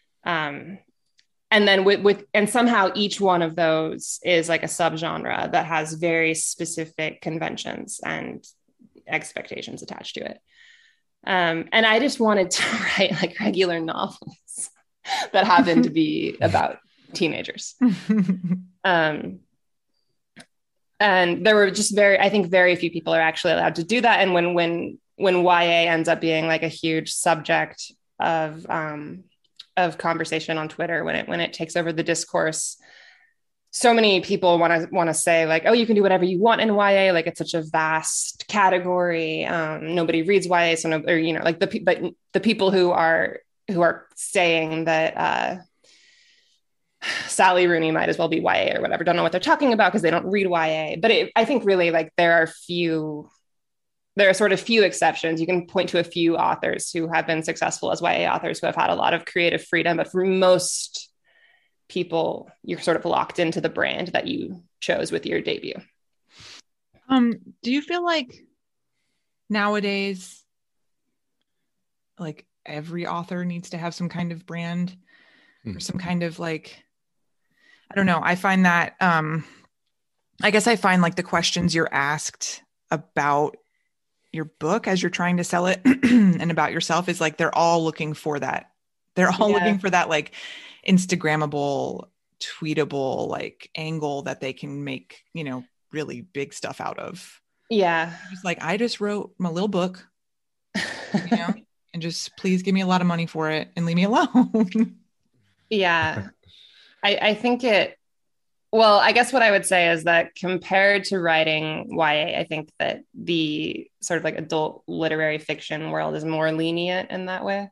Speaker 2: And then and somehow each one of those is like a subgenre that has very specific conventions and expectations attached to it. And I just wanted to write like regular novels that happen to be about teenagers. And there were just I think very few people are actually allowed to do that. And when YA ends up being like a huge subject of conversation on Twitter, when it takes over the discourse, so many people want to say like, oh, you can do whatever you want in YA. Like it's such a vast category. Nobody reads YA. So like the people who are saying that Sally Rooney might as well be YA or whatever, don't know what they're talking about because they don't read YA. But I think really like there are sort of few exceptions. You can point to a few authors who have been successful as YA authors who have had a lot of creative freedom, but for most people, you're sort of locked into the brand that you chose with your debut.
Speaker 4: Do you feel like nowadays, like every author needs to have some kind of brand or some kind of like, I don't know. I find that, I guess I find like the questions you're asked about your book as you're trying to sell it and about yourself is like, they're all looking for that. They're all looking for that like Instagrammable, tweetable like angle that they can make, really big stuff out of.
Speaker 2: Yeah.
Speaker 4: Just like, I just wrote my little book, and just please give me a lot of money for it and leave me alone.
Speaker 2: Yeah. I think well, I guess what I would say is that compared to writing YA, I think that the sort of like adult literary fiction world is more lenient in that way.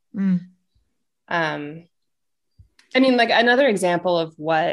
Speaker 2: I mean, like another example of what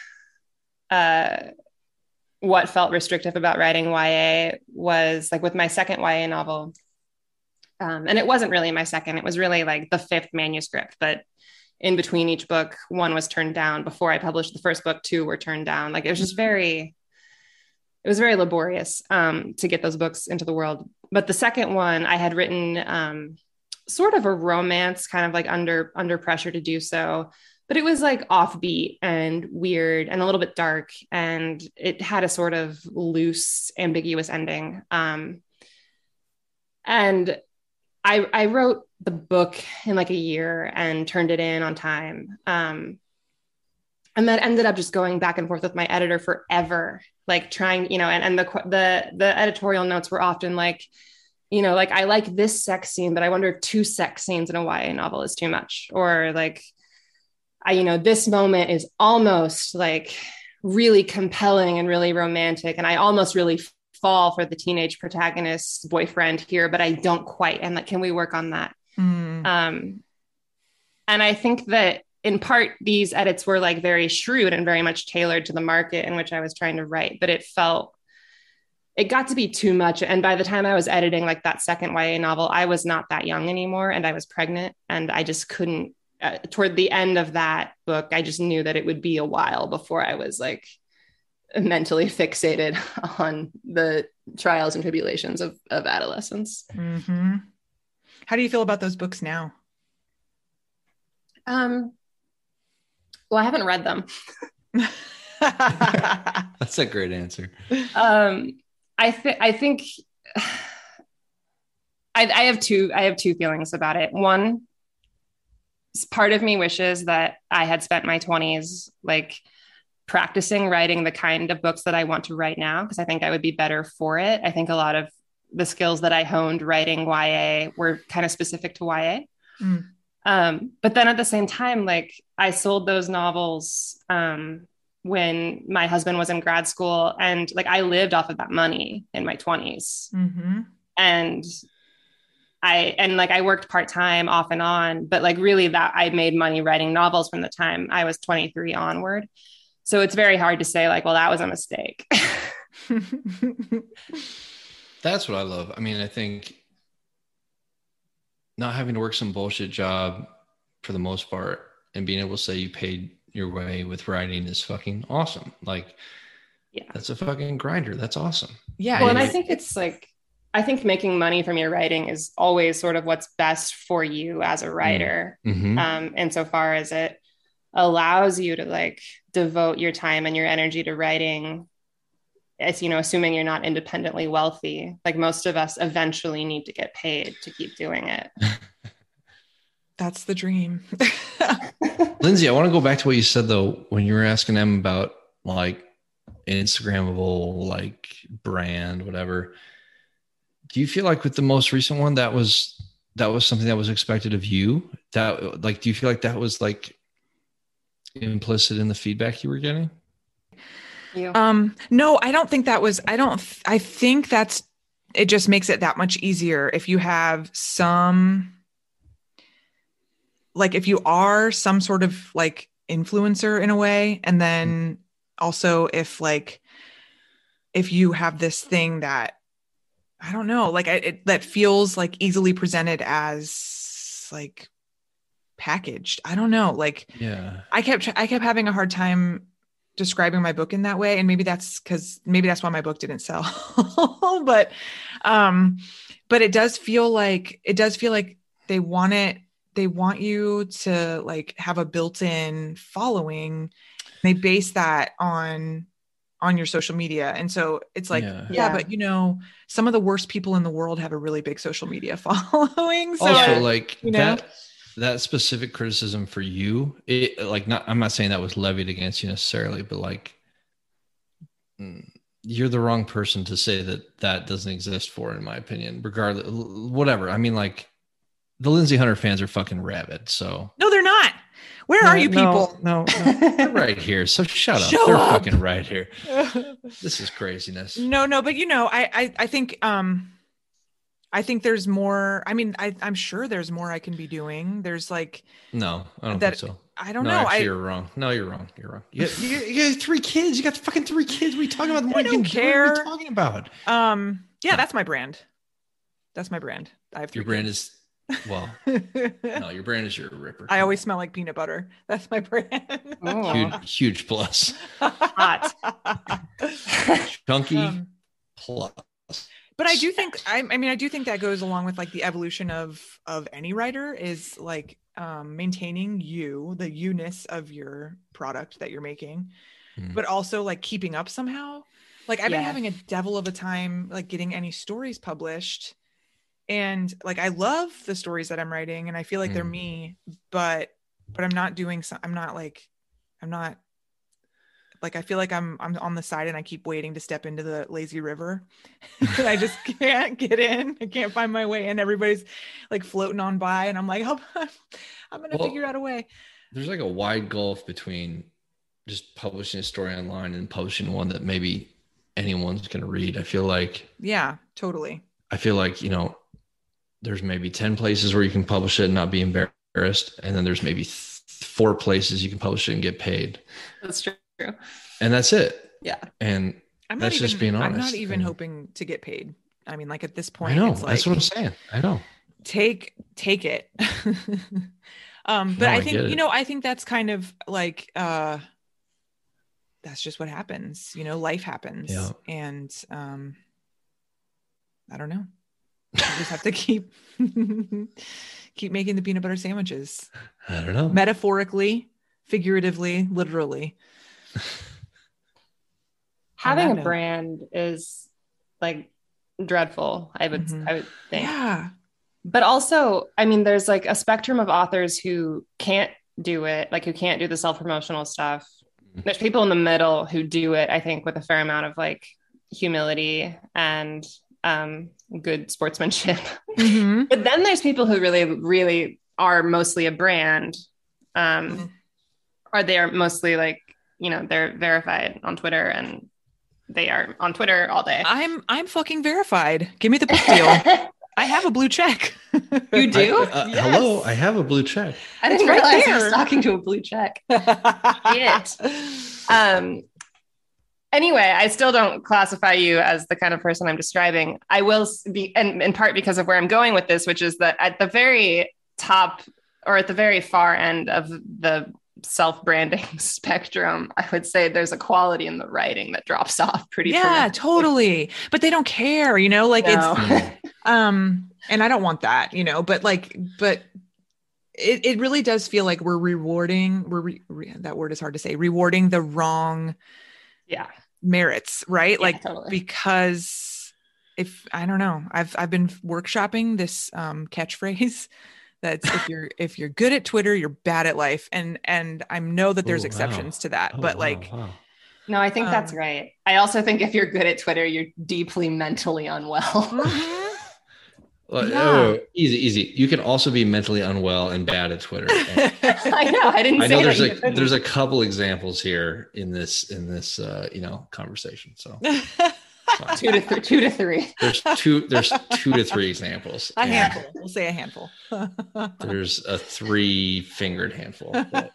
Speaker 2: felt restrictive about writing YA was like with my second YA novel. And it wasn't really my second, it was really like the fifth manuscript, but in between each book, one was turned down. Before I published the first book, two were turned down. Like it was very laborious to get those books into the world. But the second one I had written sort of a romance, kind of like under pressure to do so, but it was like offbeat and weird and a little bit dark. And it had a sort of loose, ambiguous ending. And I wrote the book in like a year and turned it in on time. And that ended up just going back and forth with my editor forever, like trying, and the editorial notes were often like, like I like this sex scene, but I wonder if 2 sex scenes in a YA novel is too much. Or like, this moment is almost like really compelling and really romantic. And I almost really fall for the teenage protagonist's boyfriend here, but I don't quite. And like, can we work on that? And I think that in part, these edits were like very shrewd and very much tailored to the market in which I was trying to write, but it got to be too much. And by the time I was editing like that second YA novel, I was not that young anymore and I was pregnant and I just couldn't, toward the end of that book, I just knew that it would be a while before I was like mentally fixated on the trials and tribulations of adolescence.
Speaker 4: Mm-hmm. How do you feel about those books now?
Speaker 2: Well, I haven't read them.
Speaker 3: That's a great answer.
Speaker 2: I think I have two feelings about it. One, part of me wishes that I had spent my 20s like practicing writing the kind of books that I want to write now, because I think I would be better for it. I think a lot of the skills that I honed writing YA were kind of specific to YA. But then at the same time, like I sold those novels when my husband was in grad school, and like I lived off of that money in my 20s. And I worked part-time off and on, but like really that I made money writing novels from the time I was 23 onward. So it's very hard to say like, well, that was a mistake.
Speaker 3: That's what I love. I mean, I think not having to work some bullshit job for the most part and being able to say you paid your way with writing is fucking awesome. Like, yeah, that's a fucking grinder. That's awesome.
Speaker 4: Yeah.
Speaker 2: Well, and I think it's like, I think making money from your writing is always sort of what's best for you as a writer. Insofar as it allows you to like devote your time and your energy to writing, as assuming you're not independently wealthy. Like most of us eventually need to get paid to keep doing it.
Speaker 4: That's the dream.
Speaker 3: Lindsay, I want to go back to what you said though, when you were asking them about like Instagrammable, like brand, whatever. Do you feel like with the most recent one, that was something that was expected of you? That like, do you feel like that was like implicit in the feedback you were getting?
Speaker 2: Yeah.
Speaker 4: No, I don't think that was, I think it just makes it that much easier if you have some, like if you are some sort of like influencer in a way. And then also if you have this thing that, I don't know, like that feels like easily presented as like packaged. I don't know. Like,
Speaker 3: yeah,
Speaker 4: I kept having a hard time describing my book in that way. And maybe that's why my book didn't sell, but it does feel like they want you to like have a built-in following. They base that on your social media. And so it's like, yeah, but some of the worst people in the world have a really big social media following. So
Speaker 3: also like that specific criticism for you, I'm not saying that was levied against you necessarily, but like you're the wrong person to say that doesn't exist for, in my opinion, regardless, whatever. I mean, like the Lindsay Hunter fans are fucking rabid. So
Speaker 4: no, they're not. Where are you people?
Speaker 3: No. They're right here. So shut up. They're fucking right here. This is craziness.
Speaker 4: No, but I think there's more. I mean, I'm sure there's more I can be doing. There's like,
Speaker 3: no, I don't think so.
Speaker 4: I don't know.
Speaker 3: Actually, you're wrong. No, you're wrong. You're wrong. You got 3 kids. You got fucking 3 kids. What are you talking about?
Speaker 4: I don't care.
Speaker 3: What are you talking about?
Speaker 4: Yeah, that's my brand. I have 3
Speaker 3: Your brand
Speaker 4: kids.
Speaker 3: Well, no, your brand is your ripper.
Speaker 4: I always smell like peanut butter. That's my brand.
Speaker 3: Huge plus.
Speaker 2: Hot.
Speaker 3: Chunky plus.
Speaker 4: But I do think, I do think that goes along with like the evolution of any writer is like maintaining the you-ness of your product that you're making, but also like keeping up somehow. Like I've been having a devil of a time like getting any stories published. And like, I love the stories that I'm writing and I feel like they're me, but I'm not doing I'm not like, I feel like I'm on the side and I keep waiting to step into the lazy river. And I just can't get in. I can't find my way in. Everybody's like floating on by and I'm like, oh, I'm going to figure out a way.
Speaker 3: There's like a wide gulf between just publishing a story online and publishing one that maybe anyone's going to read. I feel like,
Speaker 4: yeah, totally.
Speaker 3: I feel like, there's maybe 10 places where you can publish it and not be embarrassed. And then there's maybe 4 places you can publish it and get paid.
Speaker 2: That's true.
Speaker 3: And that's it.
Speaker 2: Yeah.
Speaker 3: And that's just being honest.
Speaker 4: I'm not even hoping to get paid. I mean, like at this point,
Speaker 3: I know,
Speaker 4: it's like,
Speaker 3: that's what I'm saying. I know.
Speaker 4: Take it. But I think, I think that's kind of like, that's just what happens, life happens.
Speaker 3: Yeah.
Speaker 4: And, I don't know. You just have to keep making the peanut butter sandwiches.
Speaker 3: I don't know.
Speaker 4: Metaphorically, figuratively, literally.
Speaker 2: Having a brand is like dreadful, I would think.
Speaker 4: Yeah.
Speaker 2: But also, I mean, there's like a spectrum of authors who can't do it, like who can't do the self-promotional stuff. There's people in the middle who do it, I think, with a fair amount of like humility and good sportsmanship. But then there's people who really, really are mostly a brand. Or they're mostly like, they're verified on Twitter and they are on Twitter all day.
Speaker 4: I'm fucking verified. Give me the book deal. I have a blue check.
Speaker 2: You do?
Speaker 3: Yes. Hello, I have a blue check.
Speaker 2: I didn't realize I was talking to a blue check. Anyway, I still don't classify you as the kind of person I'm describing. I will be, and in part because of where I'm going with this, which is that at the very top or at the very far end of the self-branding spectrum, I would say there's a quality in the writing that drops off pretty
Speaker 4: totally. But they don't care, it's and I don't want that, but it really does feel like we're rewarding that word is hard to say, rewarding the wrong merits, right?
Speaker 2: Totally.
Speaker 4: Because I don't know, I've been workshopping this catchphrase that's if you're good at Twitter, you're bad at life. And I know that there's exceptions to that, but
Speaker 2: no, I think that's right. I also think if you're good at Twitter, you're deeply mentally unwell.
Speaker 3: Oh, easy. You can also be mentally unwell and bad at Twitter.
Speaker 2: I know. I didn't say that.
Speaker 3: There's a couple examples here in this conversation. So
Speaker 2: 2 to 3.
Speaker 3: There's 2 to 3 examples.
Speaker 4: A handful. We'll say a handful.
Speaker 3: There's a 3-fingered handful.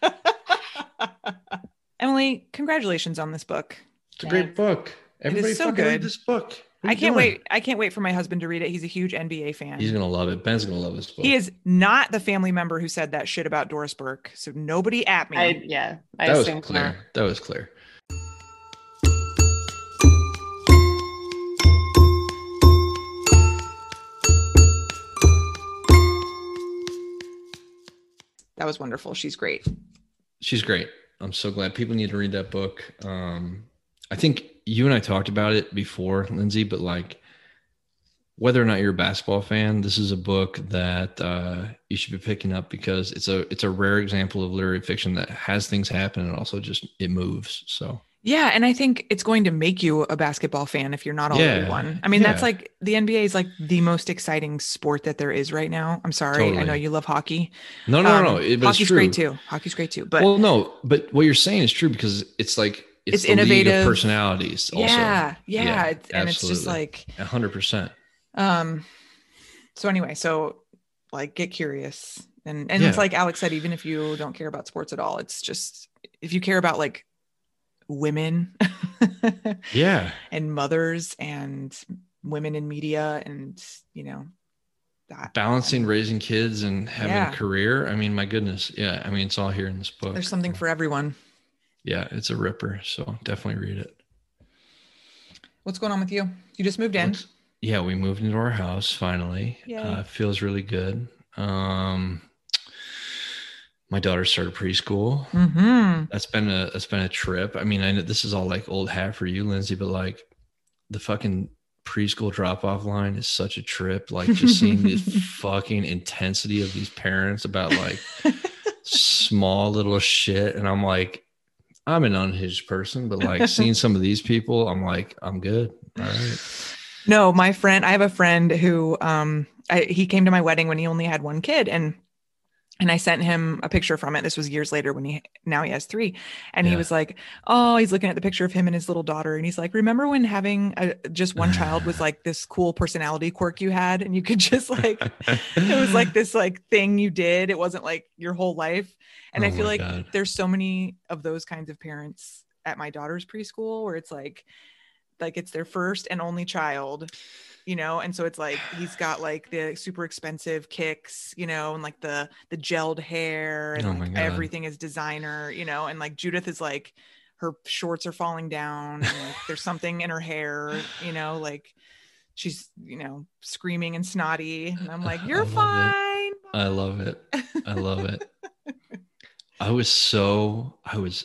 Speaker 4: Emily, congratulations on this book.
Speaker 3: It's a great book. Everybody
Speaker 4: so good.
Speaker 3: Read this book.
Speaker 4: I can't wait for my husband to read it. He's a huge NBA fan.
Speaker 3: He's going to love it. Ben's going to love this book.
Speaker 4: He is not the family member who said that shit about Doris Burke. So nobody at me.
Speaker 2: I
Speaker 3: that was clear. That was clear.
Speaker 4: That was wonderful. She's great.
Speaker 3: She's great. I'm so glad people need to read that book. I think you and I talked about it before, Lindsay, but like whether or not you're a basketball fan, this is a book that you should be picking up because it's a rare example of literary fiction that has things happen and also just it moves. So
Speaker 4: yeah, and I think it's going to make you a basketball fan if you're not already one. I mean, that's like the NBA is like the most exciting sport that there is right now. I'm sorry, totally. I know you love hockey.
Speaker 3: No.
Speaker 4: Hockey's great too. Hockey's great too. But
Speaker 3: but what you're saying is true because it's like it's the
Speaker 4: innovative
Speaker 3: league of personalities. Also.
Speaker 4: Yeah. And it's just like
Speaker 3: 100%.
Speaker 4: So anyway, like get curious and it's like Alex said, even if you don't care about sports at all, it's just if you care about like women and mothers and women in media and that
Speaker 3: balancing raising kids and having a career. I mean, my goodness. Yeah. I mean, it's all here in this book.
Speaker 4: There's something for everyone.
Speaker 3: Yeah. It's a ripper. So definitely read it.
Speaker 4: What's going on with you? You just moved in?
Speaker 3: Yeah. We moved into our house finally. Feels really good. My daughter started preschool. That's been a trip. I mean, I know this is all like old hat for you, Lindsay, but like the fucking preschool drop-off line is such a trip. Like just seeing the fucking intensity of these parents about like small little shit. And I'm like, I'm an unhinged person, but like seeing some of these people, I'm like, I'm good. All right.
Speaker 4: No, I have a friend who, he came to my wedding when he only had one kid, and I sent him a picture from it. This was years later now he has 3. And he was like, oh, he's looking at the picture of him and his little daughter. And he's like, remember when having just one child was like this cool personality quirk you had? And you could just like, it was like this like thing you did. It wasn't like your whole life. And I feel like there's so many of those kinds of parents at my daughter's preschool where it's like it's their first and only child, you know? And so it's like, he's got like the super expensive kicks, you know, and like the gelled hair and like everything is designer, you know? And like Judith is like, her shorts are falling down and like there's something in her hair, you know, like she's, you know, screaming and snotty. And I'm like, you're fine.
Speaker 3: I love it. I love it. I was so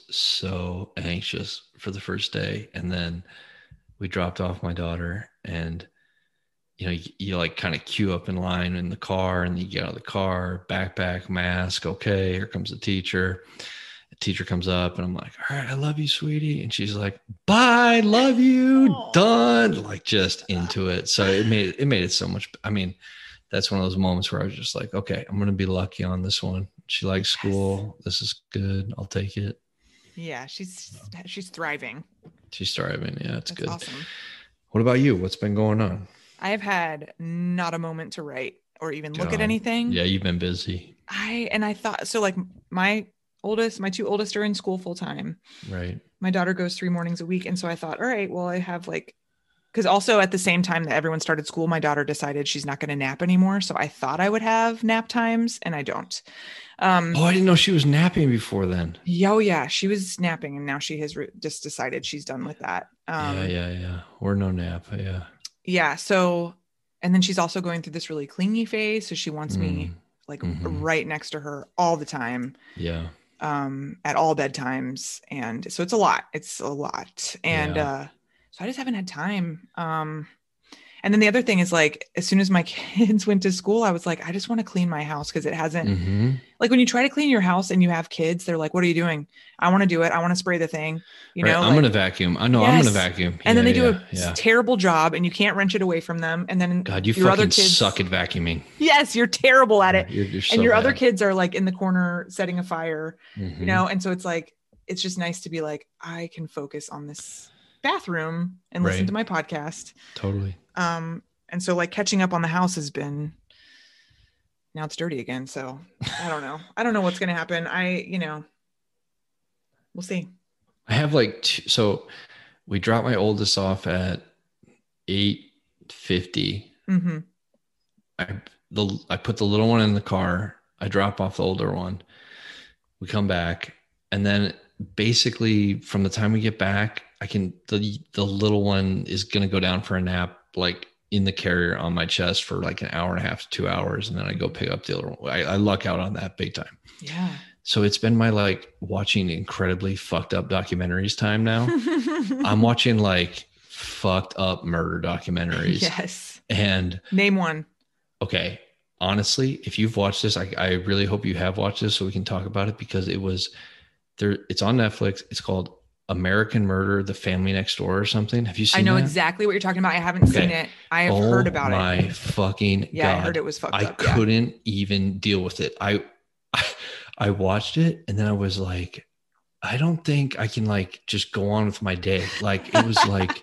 Speaker 3: anxious for the first day. And then we dropped off my daughter, and you know, you like kind of queue up in line in the car, and you get out of the car, backpack, mask. Okay, here comes the teacher. The teacher comes up, and I'm like, all right, I love you, sweetie. And she's like, bye, love you, done. Like just into it. So it made it so much. I mean, that's one of those moments where I was just like, okay, I'm going to be lucky on this one. She likes school. Yes. This is good. I'll take it.
Speaker 4: Yeah. She's thriving.
Speaker 3: She's thriving. Yeah. It's good.
Speaker 4: Awesome.
Speaker 3: What about you? What's been going on?
Speaker 4: I have had not a moment to write or even look at anything.
Speaker 3: Yeah. You've been busy.
Speaker 4: I thought, so like my 2 oldest are in school full time.
Speaker 3: Right.
Speaker 4: My daughter goes 3 mornings a week. And so I thought, all right, well, I have like, because also at the same time that everyone started school, my daughter decided she's not going to nap anymore. So I thought I would have nap times, and I don't.
Speaker 3: I didn't know she was napping before then.
Speaker 4: Oh yeah. She was napping, and now she has just decided she's done with that.
Speaker 3: Yeah. Or no nap. Yeah.
Speaker 4: Yeah. So, and then she's also going through this really clingy phase. So she wants me like right next to her all the time.
Speaker 3: Yeah.
Speaker 4: At all bedtimes. And so it's a lot. And, so I just haven't had time. And then the other thing is like, as soon as my kids went to school, I was like, I just want to clean my house. Cause it hasn't like when you try to clean your house and you have kids, they're like, what are you doing? I want to do it. I want to spray the thing, you know,
Speaker 3: I'm going to vacuum. I know. Yes. I'm going to vacuum.
Speaker 4: And then they do a terrible job, and you can't wrench it away from them. And then
Speaker 3: God, you your fucking other kids suck at vacuuming.
Speaker 4: Yes. You're terrible at it.
Speaker 3: You're so
Speaker 4: and your
Speaker 3: bad.
Speaker 4: Other kids are like in the corner setting a fire, you know? And so it's like, it's just nice to be like, I can focus on this bathroom and listen to my podcast.
Speaker 3: Totally.
Speaker 4: And so like catching up on the house has been, now it's dirty again. So I don't know. I don't know what's going to happen. We'll see.
Speaker 3: I have like, so we dropped my oldest off at 8:50. I put the little one in the car. I drop off the older one. We come back, and then basically from the time we get back, the little one is going to go down for a nap, like in the carrier on my chest for like an hour and a half to 2 hours. And then I go pick up the other one. I luck out on that big time.
Speaker 4: Yeah.
Speaker 3: So it's been my like watching incredibly fucked up documentaries time now. I'm watching like fucked up murder documentaries.
Speaker 4: Yes.
Speaker 3: And
Speaker 4: name one.
Speaker 3: Okay. Honestly, if you've watched this, I really hope you have watched this so we can talk about it, because it was there. It's on Netflix. It's called American Murder, The Family Next Door or something. Have you seen that?
Speaker 4: I know exactly what you're talking about. I haven't seen it. I have heard about it.
Speaker 3: Oh my fucking God.
Speaker 4: I heard it was fucked up.
Speaker 3: I couldn't even deal with it. I watched it, and then I was like, I don't think I can like just go on with my day. Like it was like,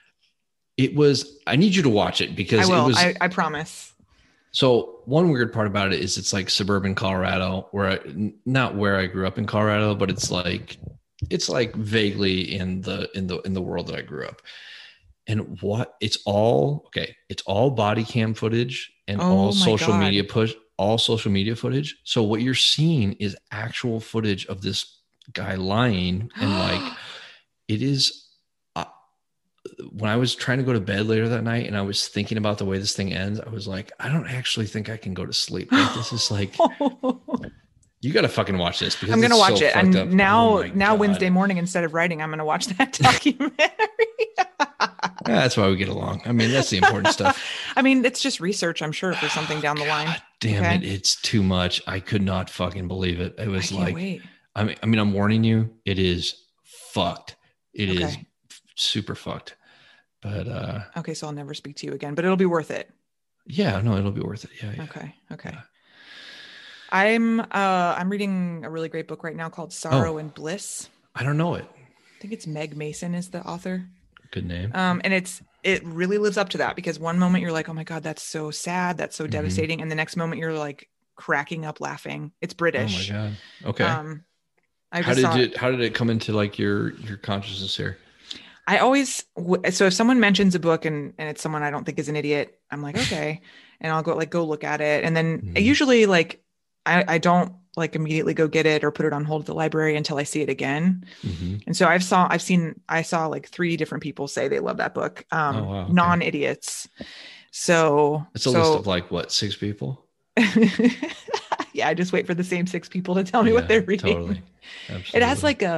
Speaker 3: I need you to watch it because
Speaker 4: I will.
Speaker 3: It was,
Speaker 4: I promise.
Speaker 3: So one weird part about it is it's like suburban Colorado, not where I grew up in Colorado, but it's like vaguely in the world that I grew up. And it's all body cam footage and all social media footage. So what you're seeing is actual footage of this guy lying, and like it is. When I was trying to go to bed later that night and I was thinking about the way this thing ends, I was like, I don't actually think I can go to sleep. Like, this is like, you got to fucking watch this, because
Speaker 4: I'm going to watch it. And now
Speaker 3: God.
Speaker 4: Wednesday morning, instead of writing, I'm going to watch that documentary.
Speaker 3: That's why we get along. I mean, that's the important stuff.
Speaker 4: I mean, it's just research, I'm sure, for something down the line.
Speaker 3: God damn it. It's too much. I could not fucking believe it. It was like,
Speaker 4: wait.
Speaker 3: I mean, I'm warning you, it is fucked. It is super fucked. But
Speaker 4: okay, so I'll never speak to you again, but it'll be worth it.
Speaker 3: Yeah, no, it'll be worth it. Yeah.
Speaker 4: Okay.
Speaker 3: Yeah.
Speaker 4: I'm reading a really great book right now called Sorrow and Bliss.
Speaker 3: I don't know it.
Speaker 4: I think it's Meg Mason is the author.
Speaker 3: Good name.
Speaker 4: And it really lives up to that, because one moment you're like, oh my God, that's so sad. That's so devastating. And the next moment you're like cracking up laughing. It's British.
Speaker 3: Oh my God. Okay. How did it come into like your consciousness here?
Speaker 4: I always, so if someone mentions a book and it's someone I don't think is an idiot, I'm like, okay. And I'll go look at it. And then I usually like, I don't like immediately go get it or put it on hold at the library until I see it again. And so I saw like 3 different people say they love that book. Okay. Non-idiots. So
Speaker 3: it's a list of like what, 6 people?
Speaker 4: Yeah. I just wait for the same 6 people to tell me what they're reading. Totally. Absolutely. It has like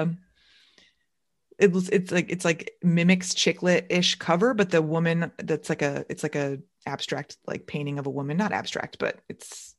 Speaker 4: it's like mimics chicklet-ish cover, but the woman it's like a abstract like painting of a woman, not abstract, but it's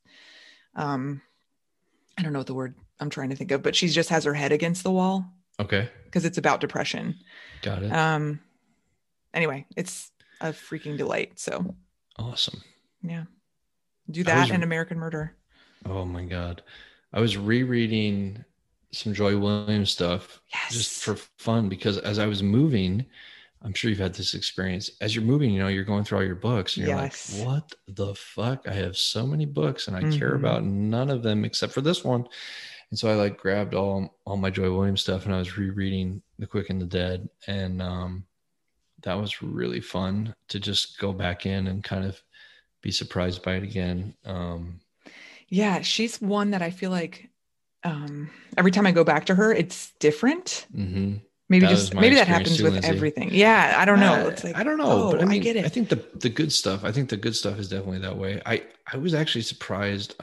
Speaker 4: I don't know what the word I'm trying to think of, but she just has her head against the wall. Okay. Because it's about depression.
Speaker 3: Got it.
Speaker 4: Anyway, it's a freaking delight. So
Speaker 3: awesome.
Speaker 4: Yeah. Do that and American Murder.
Speaker 3: Oh my God. I was rereading some Joy Williams stuff just for fun, because as I was moving, I'm sure you've had this experience. As you're moving, you're going through all your books and you're like, what the fuck? I have so many books and I care about none of them except for this one. And so I like grabbed all my Joy Williams stuff and I was rereading The Quick and the Dead. And that was really fun to just go back in and kind of be surprised by it again.
Speaker 4: Yeah, she's one that I feel like every time I go back to her, it's different. Maybe that happens with Lindsay. Everything. Yeah. I don't know. It's like,
Speaker 3: I don't know, but I mean,
Speaker 4: I get it.
Speaker 3: I think the good stuff is definitely that way. I was actually surprised.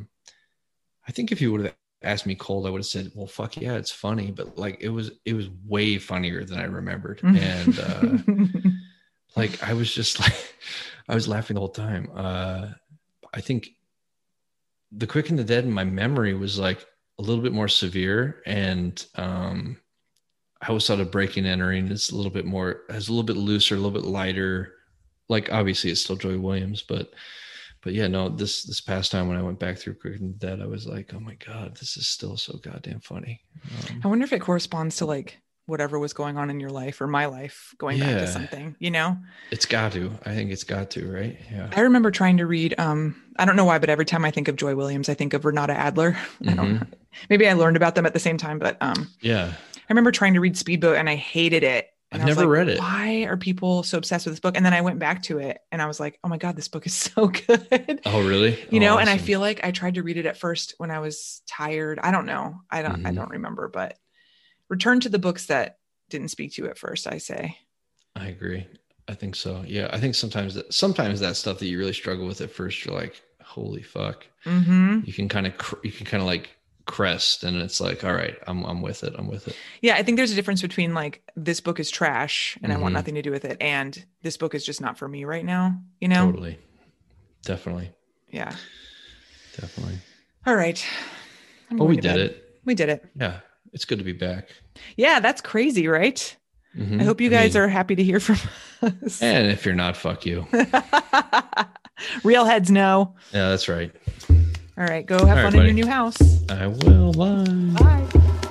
Speaker 3: I think if you would have asked me cold, I would have said, well, fuck yeah, it's funny. But like, it was way funnier than I remembered. And like, I was just like, I was laughing the whole time. I think The Quick and the Dead in my memory was like a little bit more severe. And, I always thought of Breaking and Entering is a little bit looser, a little bit lighter. Like obviously it's still Joy Williams, but yeah, no, this past time when I went back through Quick and the Dead, I was like, oh my God, this is still so goddamn funny.
Speaker 4: I wonder if it corresponds to like whatever was going on in your life or my life going back to something, It's got to. I think it's got to, right? Yeah. I remember trying to read, I don't know why, but every time I think of Joy Williams, I think of Renata Adler. Maybe I learned about them at the same time, but
Speaker 3: yeah.
Speaker 4: I remember trying to read Speedboat and I hated it. And
Speaker 3: I've never read it.
Speaker 4: Why are people so obsessed with this book? And then I went back to it and I was like, oh my God, this book is so good.
Speaker 3: Oh, really?
Speaker 4: Awesome. And I
Speaker 3: Awesome.
Speaker 4: feel like I tried to read it at first when I was tired. I don't know. I don't remember, but return to the books that didn't speak to you at first, I say.
Speaker 3: I agree. I think so. Yeah. I think sometimes that stuff that you really struggle with at first, you're like, holy fuck. You can kind of like crest and it's like, all right, I'm with it. Yeah.
Speaker 4: I think there's a difference between like, this book is trash and I want nothing to do with it. And this book is just not for me right now,
Speaker 3: Totally. Definitely.
Speaker 4: Yeah.
Speaker 3: Definitely.
Speaker 4: All right.
Speaker 3: We did it.
Speaker 4: We did it.
Speaker 3: Yeah. It's good to be back.
Speaker 4: Yeah. That's crazy, right? I hope you guys are happy to hear from us.
Speaker 3: And if you're not, fuck you.
Speaker 4: Real heads know.
Speaker 3: Yeah, that's right.
Speaker 4: All right. Go have fun in your new house.
Speaker 3: I will. Bye.
Speaker 4: Bye.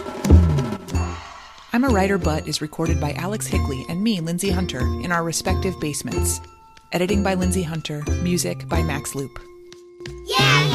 Speaker 4: I'm a Writer But is recorded by Alex Hickley and me, Lindsay Hunter, in our respective basements. Editing by Lindsay Hunter. Music by Max Loop.
Speaker 5: Yeah!